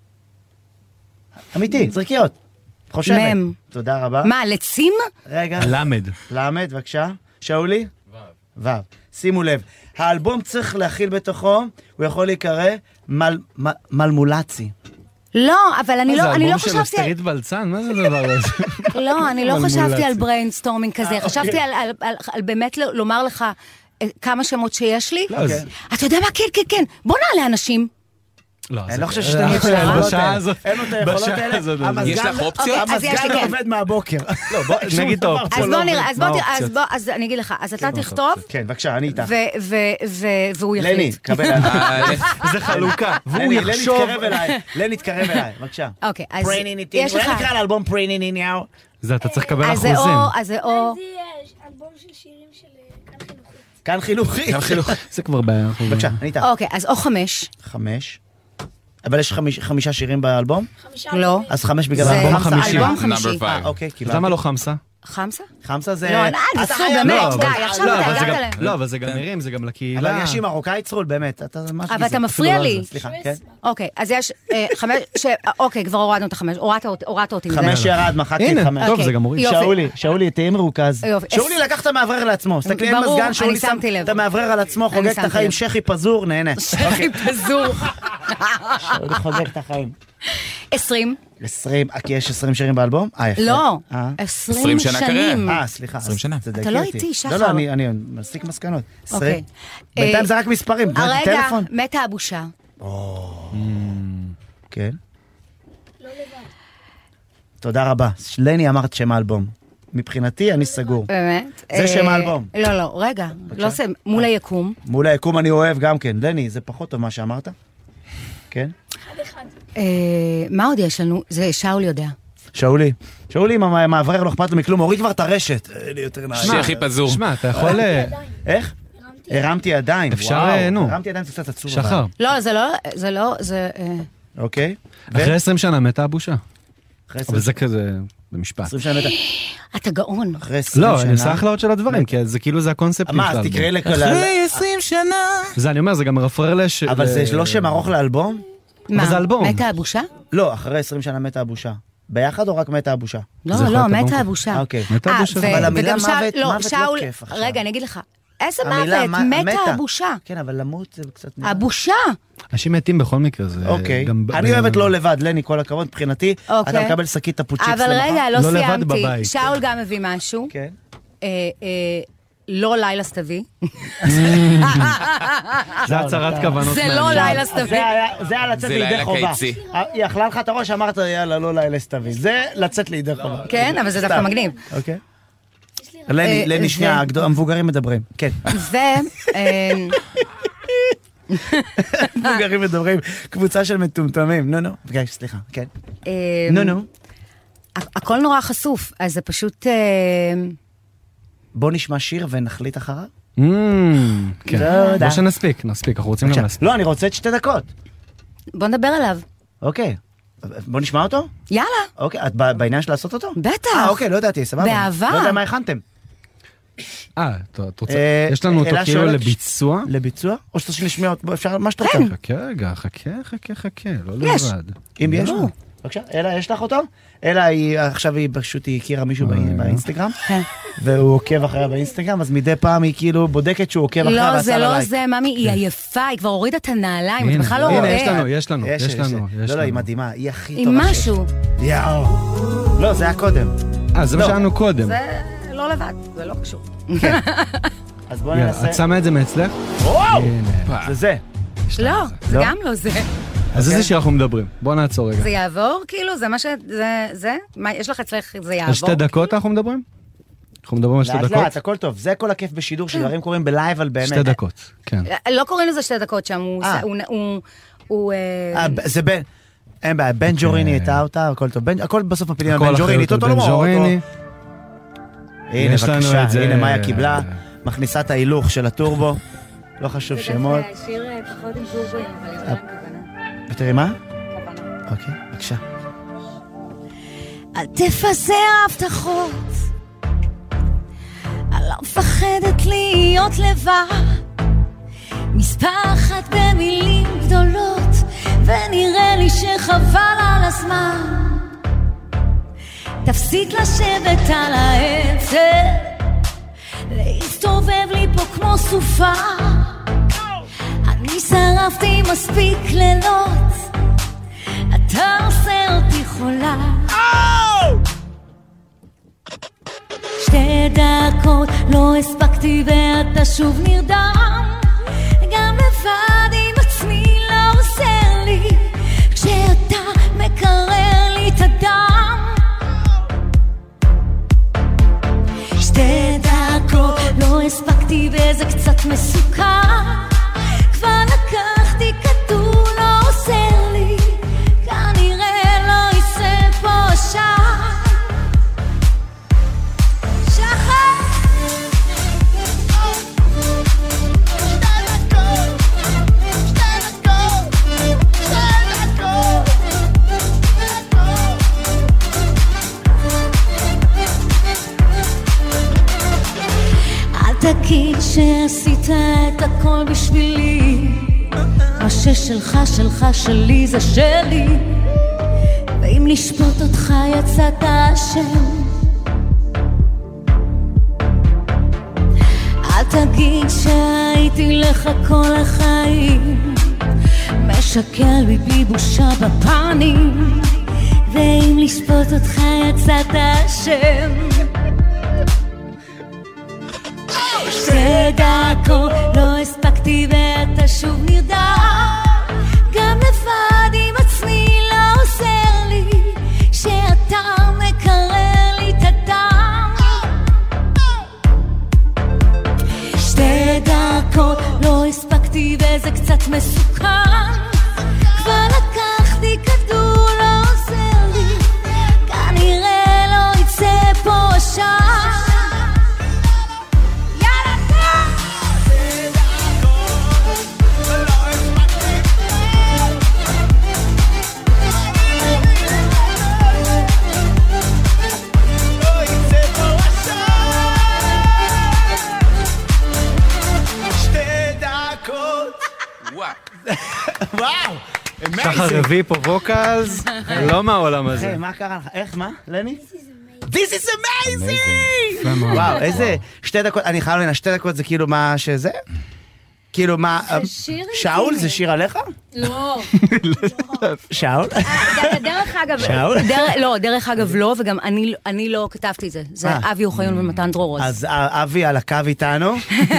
אמיתי, זריקיות. חושבת. מם. תודה רבה. מה, לצים? רגע. למד, בבקשה. שאולי? וו. שימו לב. האלבום צריך להכיל בתוכו, הוא יכול להיקרא מלמולצי. לא, אבל אני לא חשבתי... זה אלבום של אסטרית בלצן? מה זה דבר הזה? לא, אני לא חשבתי על בריינסטורמינג כזה. חשבתי על באמת לומר לך כמה שמות שיש לי. אתה יודע מה? כן. בוא נעלה אנשים. אני לא חושב שאתה בשעה הזאת. אין לו את היכולות האלה. יש לך אופציות? המזגן עובד מהבוקר. נגיד טוב. אז אני אגיד לך, אז אתה תכתוב. כן, בבקשה, אני איתך. והוא יחליט. לני, קבל. זה חלוקה. והוא יחשוב. לני, תתקרב אליי, בבקשה. אוקיי, אז יש לך... אולי נקרא לאלבום פריני ניניאו. זה אתה צריך לקבל אחוזים. אז זה או... אלבום של שירים של כאן חינוכית. כאן חינוכית. זה כבר בעיה. בבקשה, אני איתך. אוקיי, אז או 5. 5. אבל יש 5 שירים באלבום? לא. אז 5 בגלל אלבום חמישי. אלבום חמישי. אוקיי, אז למה לא חמסה? חמסה? חמסה זה... לא, אסור באמת, די, עכשיו אתה הגעת להם. לא, אבל זה גם נראים, זה גם לקהילה. אבל יש עם מרוקאי צרול, באמת. אבל אתה מפריע לי. סליחה, כן? אוקיי, אז יש 5, אוקיי, כבר הורדנו את 5, הורדת אותי. 5 ירד, מחקתי את 5. טוב, זה גם מוריד. שאולי, תהיה מרוכז. שאולי לקח את המאוורר לעצמו. סתכלי, אין מזגן, שאולי שם את המאוורר על עצמו, חוגג את החיים, שכי פזור, נהנה. שכי פזור. שאולי חוגג את החיים. 20. כי יש 20 שירים באלבום? לא, 20 שנים. סליחה. 20 שנה. אתה לא איתי, שחר. לא, אני מסיק מסקנות. 20. בינתיים זה רק מספרים. רגע, מתה הבושה. כן. לא לבד. תודה רבה. לני אמרת שם האלבום. מבחינתי אני סגור. באמת? זה שם האלבום. לא, רגע. לא עושה, מול היקום. מול היקום אני אוהב גם כן. לני, זה פחות טוב מה שאמרת? כן? מה עוד יש לנו? זה שאול יודע. שאולי עם המעברר לא אכפת לו מכלום, הוריד כבר את הרשת. שכי פזור. שמע, אתה יכול... איך? הרמתי ידיים. אפשר, נו. הרמתי ידיים, זה קצת עצוב. שחר. לא, זה לא, זה... אוקיי. אחרי 20 שנה מתה הבושה. אבל זה כזה, במשפט. 20 שנה מתה. אתה גאון. אחרי 20 שנה. לא, אני עושה אחלה עוד של הדברים, כי זה כאילו זה הקונספט. מה, אז תקראי לכלל... אחרי 20 שנה. זה אני אומר, זה גם רפרר לש... אבל זה לא שם ארוך לאלבום? מה, זה אלבום. מתה הבושה? לא, אחרי 20 שנה מתה הבושה. ביחד או רק מתה הבושה? לא, מתה הבושה. אוקיי. מתה הבושה. אבל המילה מוות לא כיף עכשיו. רגע, אני אגיד לך. איזה מוות? מתה הבושה. כן, אבל למות זה קצת... הבושה. אנשים מתים בכל מקרה. אוקיי. אני אוהבת לא לבד, לני, כל הכבוד מבחינתי. אתה מקבל שקית טפוצ'יפס למחר. אבל רגע, לא סיימתי. שאול גם הביא משהו. כן. לא לילה סתווי. זה הצהרת כוונות. זה לא לילה סתווי. זה היה לצאת לידי חובה. היא אכלה לך את הראש, אמרת יאללה לא לילה סתווי. זה לצאת לידי חובה. כן, אבל זה דווקא מגניב. אוקיי. יש לי לני שנייה, המבוגרים מדברים. כן. מבוגרים מדברים, קבוצה של מטומטמים. נו, סליחה, כן. נו. הכל נורא חשוף, אז זה פשוט... בוא נשמע שיר ונחליט אחריו. כן. בוא שנספיק, אנחנו רוצים גם להספיק. לא, אני רוצה את 2 דקות. בוא נדבר עליו. אוקיי. בוא נשמע אותו? יאללה. אוקיי, את בעניין של לעשות אותו? בטח. אוקיי, לא ידעתי, סבבה. באהבה. לא יודע מה הכנתם. את רוצה? יש לנו אותו כאילו לביצוע? לביצוע? או שאתה שנשמע אותו, אפשר מה שאתה רוצה. חכה רגע, חכה, לא לבד. אם יש לנו. בבקשה, אלה, יש לך אותו? אלה, עכשיו היא פשוט הכירה מישהו באינסטגרם, והוא עוקב אחריה באינסטגרם, אז מדי פעם היא כאילו בודקת שהוא עוקב אחריה ועשה לה לייק. לא, זה, ממי, היא עייפה, היא כבר הורידה את הנעליים, אתה בכלל לא רואה. הנה, יש לנו. לא, היא מדהימה, היא הכי טובה. עם משהו. יאו. לא, זה היה קודם. זה מה שהיה קודם. זה לא לבד, זה לא קשור. אז בוא ננסה. את שמה את זה מאצלך? וואו! זה זה. לא, זה גם לא זה. אז איזה שיר אנחנו מדברים? בוא נעצור רגע. זה יעבור? כאילו, זה מה ש... זה? מה, יש לך אצלך, זה יעבור? 2 דקות אנחנו מדברים? אנחנו מדברים על 2 דקות? לאט, הכל טוב. זה כל הכיף בשידור, שדברים קוראים בלייב על באמת. 2 דקות, כן. לא קוראים לזה 2 דקות שם, הוא... זה בן... אין בעיה, בן ג'וריני את האוטה, הכל טוב. הכל בסוף מפילים על בן ג'וריני, אותו לא מראות. הנה, בבקשה, הנה מאיה קיבלה, מכניסה את ההילוך של הטורבו. לא חשוב שמות. זה שיר פחות עם טורבוים, אבל יש להם כוונה. ותראי מה? אוקיי, בבקשה. אל תפזר הבטחות, אני לא מפחדת להיות לבד, מספר אחת במילים גדולות, ונראה לי שחבל על הזמן. תפסיק לשבת על העצר, להסתובב לי פה כמו סופה, אני שרפתי מספיק לילות, אתה עושה אותי חולה. 2 דקות לא הספקתי ואתה שוב נרדם, גם לבד עם עצמי לא עושה לי, כשאתה מקרר לי את הדם. 2 דקות לא הספקתי וזה קצת מסוכן, כבר לקחתי כדור לא עושה לי, כנראה לא יישא פה שחר. תגיד שעשית את הכל בשבילי, מה ששלך שלך שלי זה שלי, ואם לשפוט אותך יצאת אשם. אל תגיד שהייתי לך כל החיים, משקר בי בושה בפנים, ואם לשפוט אותך יצאת אשם. 2 דקות לא הספקתי ואתה שוב נרדם, גם לבד עם עצמי לא עוזר לי, שאתה מקרר לי את הדם. 2 דקות לא הספקתי וזה קצת מסוכן, כבר לקחתי כדור לא עוזר לי, כנראה לא יצא פה השם. וואו! שחר רביעי פה ווקלס, לא מהעולם הזה. מה קרה לך? איך, מה? לני? This is amazing! וואו, איזה 2 דקות, אני חייב לנה, 2 דקות זה כאילו מה שזה? כאילו מה... שאול זה שיר עליך? לא. שאול? דרך אגב, דרך אגב לא, וגם אני לא כתבתי את זה. זה אבי אוחיון ומתן דרורוז. אז אבי על הקו איתנו.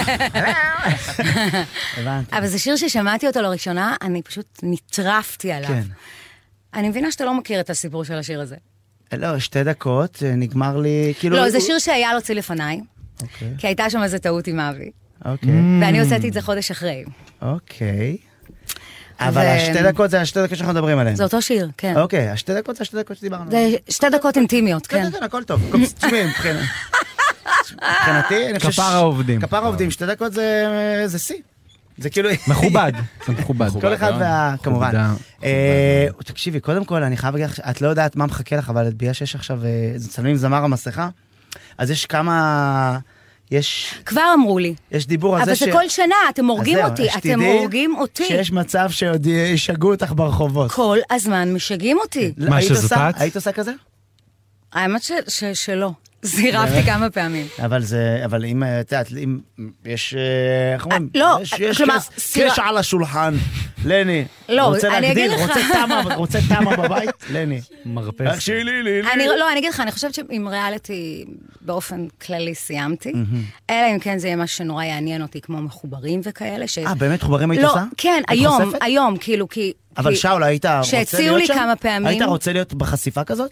אבל זה שיר ששמעתי אותו לראשונה, אני פשוט נטרפתי עליו. אני מבינה שאתה לא מכיר את הסיפור של השיר הזה. לא, 2 דקות, נגמר לי... לא, זה שיר שהיה להוציא לפניי. כי הייתה שם איזה טעות עם אבי. אוקיי. ואני הוצאתי את זה חודש אחרי. אוקיי. אבל השתי דקות זה השתי דקות שאנחנו מדברים עליהן. זה אותו שיר, כן. אוקיי, השתי דקות זה השתי דקות שדיברנו. זה 2 דקות אינטימיות, כן. כן, הכל טוב. תשמעי, מבחינתי, אני חושב... כפר העובדים. כפר העובדים, 2 דקות זה שיא. זה כאילו... מכובד. זה מכובד. כל אחד כמובן. תקשיבי, קודם כל, אני חייב להגיד לך, את לא יודעת מה מחכה לך, אבל בגלל שיש עכשיו, צלמים זמר המסכה, אז יש כמה... כבר אמרו לי. יש דיבור על זה אבל זה כל שנה, אתם הורגים אותי, אתם הורגים אותי. שיש מצב שעוד ישגעו אותך ברחובות. כל הזמן משגעים אותי. מה שזאת? היית עושה כזה? האמת שלא. זירבתי כמה פעמים. אבל אם, את יודעת, אם יש, איך אומרים? לא, יש קש על השולחן, לני. לא, אני אגיד לך. רוצה תמה בבית? לני. מרפס. איך שלי, לי. לא, אני אגיד לך, אני חושבת שעם ריאליטי באופן כללי סיימתי. אלא אם כן זה יהיה משהו שנורא יעניין אותי, כמו מחוברים וכאלה. באמת מחוברים היית עושה? כן, היום, כאילו, כי... אבל שאול, היית רוצה להיות שם? שהציעו לי כמה פעמים. היית רוצה להיות בחשיפה כזאת?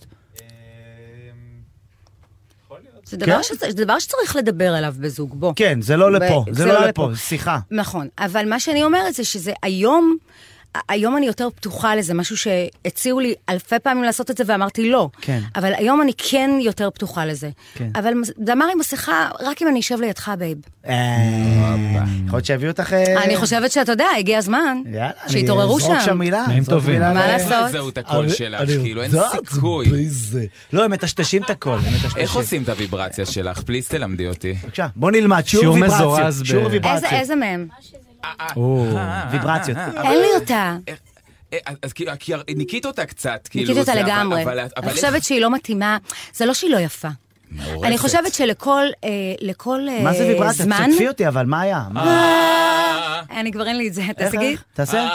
זה דבר שצריך לדבר עליו בזוג, בוא. כן, זה לא לפה, זה לא לפה, שיחה. נכון, אבל מה שאני אומרת זה שזה היום אני יותר פתוחה לזה, משהו שהציעו לי אלפי פעמים לעשות את זה ואמרתי לא. כן. אבל היום אני כן יותר פתוחה לזה. כן. אבל דמר עם מסכה, רק אם אני אשב לידך, בייב. יכול להיות שהביאו אותך... אני חושבת שאתה יודע, הגיע הזמן. יאללה, שהתעוררו שם. זרוק שם מילה. נעים טובים. מה לעשות? זהו את הקול שלך, כאילו אין סיכוי. לא, הם מטשטשים את הקול. איך עושים את הוויברציה שלך? פליז תלמדי אותי. בבקשה, בוא נלמד, שיעור ויברציות. איזה מהם? ויברציות. אין לי אותה. אז כי ניקית אותה קצת. ניקית אותה לגמרי. אני חושבת שהיא לא מתאימה. זה לא שהיא לא יפה. אני חושבת שלכל זמן... מה זה ויברציה? תשתפי אותי, אבל מה היה? אני כבר אין לי את זה, תגיד. תעשה.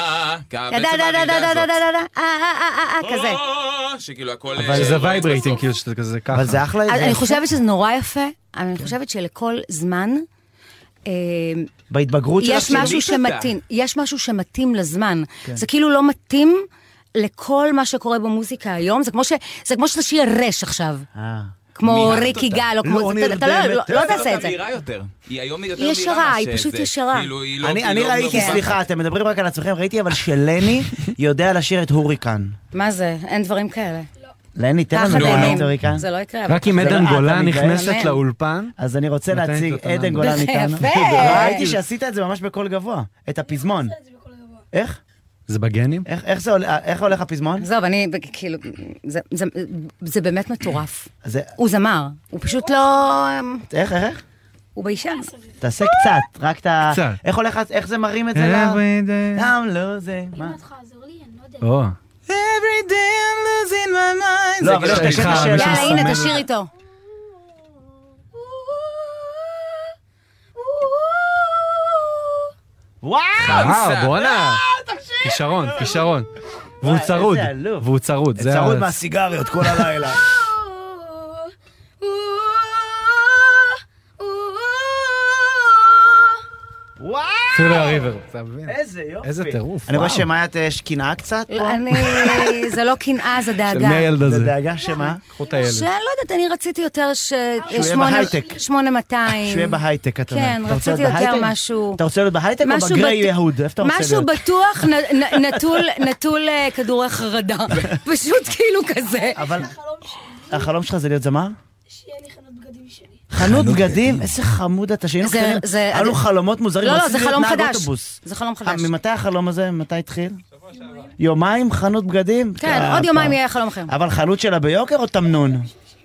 כזה. שכאילו הכל... אבל זה וייברייטינג, כאילו שאתה כזה ככה. אבל זה אחלה... אני חושבת שזה נורא יפה, אבל אני חושבת שלכל זמן... בהתבגרות יש משהו שמתאים לזמן. זה כאילו לא מתאים לכל מה שקורה במוזיקה היום. זה כמו שאתה שיר רש עכשיו. כמו ריקי גל, או כמו... אתה לא תעשה את זה. היא היום יותר היא ישרה, היא פשוט ישרה. אני ראיתי, סליחה, אתם מדברים רק על עצמכם, ראיתי אבל שלני יודע לשיר את הוריקן. מה זה? אין דברים כאלה. לני, תן לנו את הוריקן. זה לא יקרה. רק אם עדן גולן נכנסת לאולפן. אז אני רוצה להציג, עדן גולן איתנו. ראיתי שעשית את זה ממש בקול גבוה, את הפזמון. איך? זה בגנים? איך הולך הפזמון? זהו, אני, כאילו, זה באמת מטורף. הוא זמר, הוא פשוט לא... איך? הוא באישה. תעשה קצת, רק אתה... קצת. איך זה מרים את זה לה? לא, זה... אם את יכולה לעזור לי, אני לא יודע. Every day I'm losing my mind. לא, אבל יש לך שאלה. יאללה, הנה, תשאיר איתו. וואו! בואנה. כישרון. והוא צרוד. צרוד מהסיגריות כל הלילה. וואו! אפילו הריבר, אתה מבין? איזה יופי. איזה טירוף, אני רואה שמאיה יש קנאה קצת פה. זה לא קנאה, זה דאגה. של מי הילד הזה? זה דאגה שמה? קחו את הילד. שאני לא יודעת, אני רציתי יותר יהיה בהייטק. 8200. שהוא יהיה בהייטק, אתה אומר. כן, רציתי יותר משהו... אתה רוצה להיות בהייטק או בגרי יהוד? איפה אתה רוצה להיות? משהו בטוח נטול כדורי חרדה. פשוט כאילו כזה. אבל החלום שלך זה להיות זמר? שיהיה לי חנות בגדים שלי. חנות בגדים? איזה חמוד אתה, שהיינו קטנים. היה לו חלומות מוזרים. לא, זה חלום חדש. זה חלום חדש. ממתי החלום הזה? מתי התחיל? יומיים חנות בגדים? כן, עוד יומיים יהיה חלום אחר. אבל חנות שלה ביוקר או תמנון?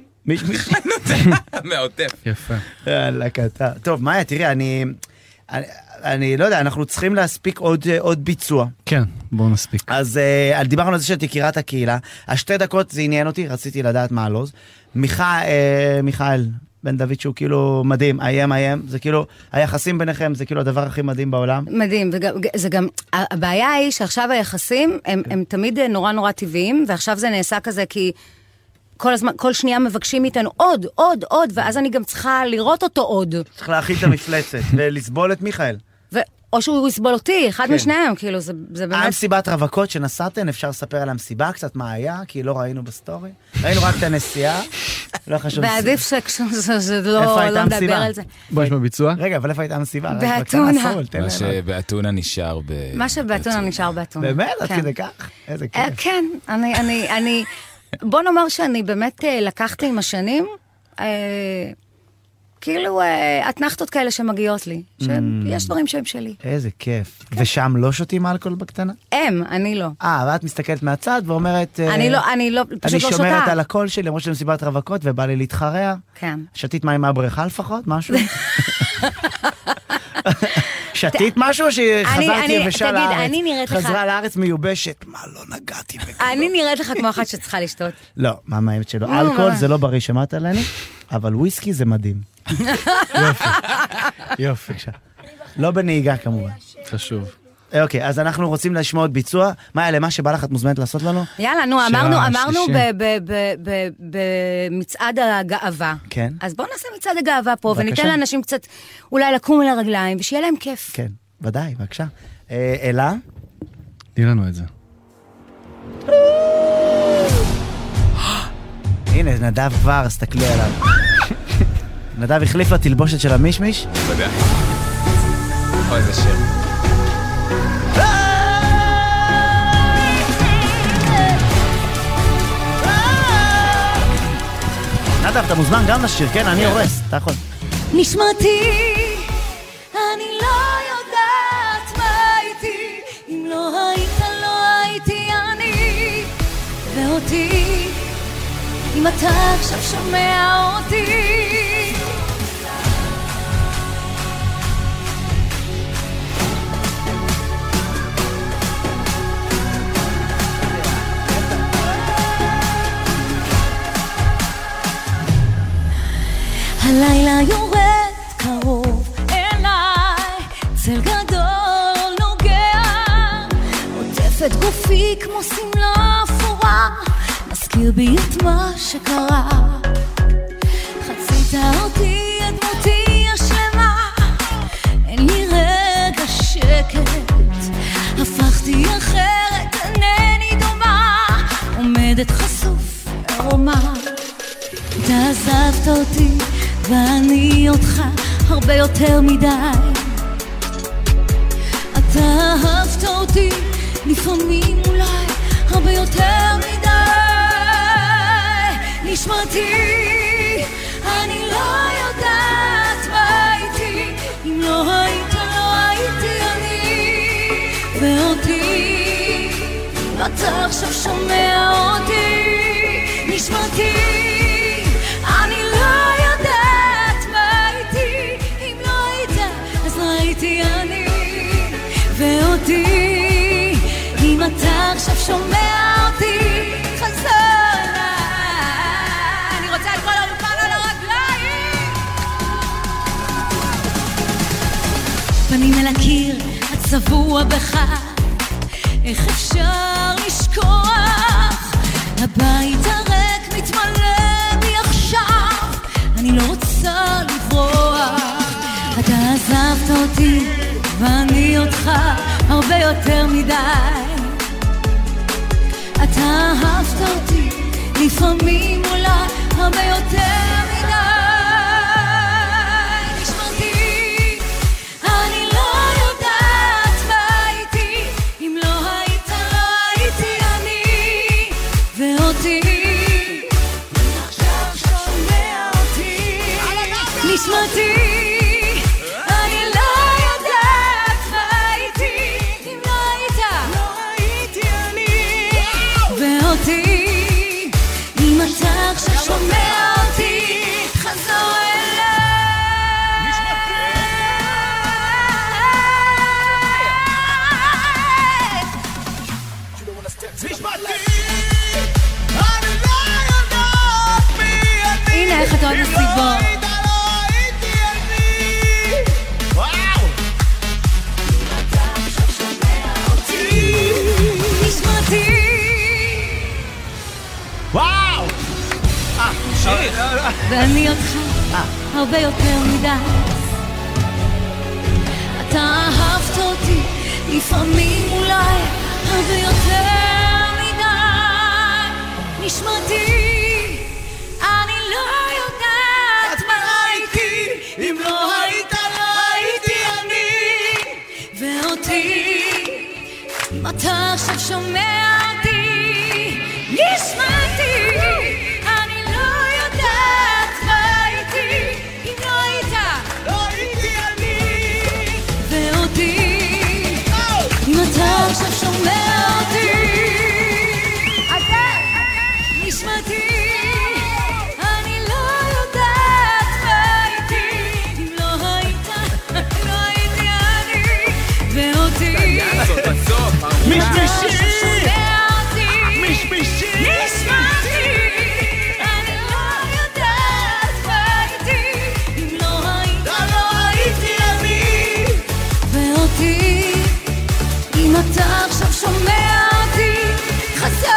מעוטף. יפה. יאללה, קטע. טוב, מאיה, תראי, אני לא יודע, אנחנו צריכים להספיק עוד ביצוע. כן, בואו נספיק. אז דיברנו על זה שאת יקירה את הקהילה. 2 דקות זה עניין אותי, רציתי לדעת מה הלוז. מיכאל בן דוד שהוא כאילו מדהים, איים, זה כאילו, היחסים ביניכם זה כאילו הדבר הכי מדהים בעולם. מדהים, וזה גם, הבעיה היא שעכשיו היחסים הם תמיד נורא טבעיים, ועכשיו זה נעשה כזה כי כל הזמן, כל שנייה מבקשים מאיתנו עוד, ואז אני גם צריכה לראות אותו עוד. צריך להכיל את המפלצת ולסבול את מיכאל. או שהוא יסבול אותי, אחד משניהם, כאילו, זה באמת... המסיבת רווקות שנסעתן, אפשר לספר על המסיבה קצת מה היה, כי לא ראינו בסטורי. ראינו רק את הנסיעה, לא חשוב... ועדיף שלא נדבר על זה. בוא יש בביצוע? רגע, אבל איפה הייתה המסיבה? באתונה. מה שבאתונה נשאר מה שבאתונה נשאר באתונה. באמת? עד כדי כך? איזה כיף. כן, בוא נאמר שאני באמת לקחתי עם השנים, כאילו, התנחתות כאלה שמגיעות לי, שיש דברים שהם שלי. איזה כיף. ושם לא שותים אלכוהול בקטנה? אני לא. ואת מסתכלת מהצד ואומרת... אני לא, פשוט לא שותה. אני שומרת על הקול שלי, למרות שאני מסיבת רווקות, ובא לי להתחרע. כן. שתית מים מהבריכה לפחות, משהו? שתית משהו שחזרתי יבשה לארץ? חזרה לארץ מיובשת. מה, לא נגעתי בכלום. אני נראית לך כמו אחת שצריכה לשתות. לא, מה האמת שלא? אלכוהול זה לא בריא, שמעת עלינו? אבל וויסקי זה מדהים. יופי. לא בנהיגה כמובן. חשוב. אוקיי, אז אנחנו רוצים לשמוע עוד ביצוע. מה אלה, מה שבא לך את מוזמנת לעשות לנו? יאללה, נו, אמרנו במצעד הגאווה. כן. אז בואו נעשה מצעד הגאווה פה, וניתן לאנשים קצת אולי לקום על הרגליים, ושיהיה להם כיף. כן, ודאי, בבקשה. אלה? תהיה לנו את זה. הנה, נדב כבר, הסתכלי עליו. נדב החליף לתלבושת של המישמיש? בוודאי. אוי, זה שיר. נדב, אתה מוזמן גם לשיר, כן? אני הורס, אתה יכול. נשמתי, אני לא יודעת מה הייתי, אם לא הייתי אני, ואותי, אם אתה עכשיו שומע אותי. הלילה יורד קרוב אליי, צל גדול נוגע, עוטף את גופי כמו סמלה אפורה, מזכיר בי את מה שקרה. חצית אותי את דמותי השלמה, אין לי רגע שקט, הפכתי אחרת, אינני דומה, עומדת חשוף ערומה. אתה עזבת אותי ואני אותך הרבה יותר מדי, אתה אהבת אותי לפעמים אולי הרבה יותר מדי. נשמתי, אני לא יודעת מה הייתי, אם לא הייתי אני, ואותי, אתה עכשיו שומע אותי. נשמתי, אני לא יודעת מה הייתי, אם לא היית, אז לא הייתי אני, ואותי, אם אתה עכשיו שומע אותי, חזור אליי. אני רוצה את כל האולפן על הרגליים. פנים אל הקיר, הצבוע בך, איך אפשר לשכוח? הבית הריק מתמלא בי עכשיו, אני לא רוצה לברוח. אתה עזבת אותי ואני אותך הרבה יותר מדי, אתה אהבת אותי לפעמים אולי הרבה יותר מדי. נשמתי, אני לא יודעת מה הייתי, אם לא הייתי אני, ואותי עכשיו שומע אותי. נשמתי, אני לא יודעת מה הייתי, אם לא הייתי אני, ואותי, אם אתה עכשיו שומע אותי, חזור אליי. הנה איך אתה עוד מסיבות. וואו! ואני אותך הרבה יותר מדי, אתה לפעמים אולי הרבה יותר מדי. נשמתי, אני לא יודעת מה הייתי אם לא היית, לא הייתי אני. ואותי, אם אתה עכשיו שומע אותי, נשמתי, אני לא יודעת מה הייתי אם לא היית, לא הייתי אני. ואותי, אם אתה עכשיו שומע אותי, נשמתי, אני לא יודעת מה הייתי אם לא היית, לא הייתי אני. ואותי, משמישי, נשמתי, אני לא יודעת מה הייתי אם לא היית, לא הייתי אני. ואותי, אם אתה עכשיו שומע אותי, חזר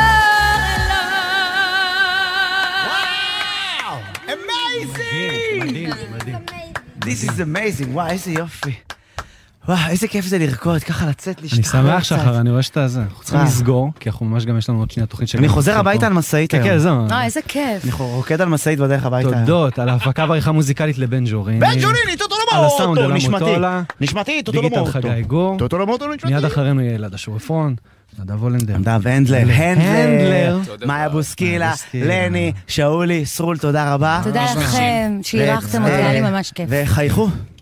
אליי. מדהים. This is amazing. וואו, איזה יופי. וואו, איזה כיף זה לרקוד, ככה לצאת, להשתחרר אני שמח שחר, אני רואה שאתה זה. אנחנו צריכים לסגור, כי אנחנו ממש גם יש לנו עוד שנייה תוכנית של... אני חוזר הביתה על מסעית היום. כן, זהו. איזה כיף. אני רוקד על מסעית בדרך הביתה. תודות על ההפקה ועריכה מוזיקלית לבן ג'וריני. בן ג'וריני, על הסאונד, על נשמתי. המוטולה. נשמתי, דיגיטל חגי גור. מיד אחרינו יהיה אלעד השורפון. נדב הולנדר. נדב הנדלר. מאיה בוסקילה, לני, שאולי, סרול, תודה רבה. תודה לכם, שאירחתם אותי, היה לי ממש כיף. וחייכו.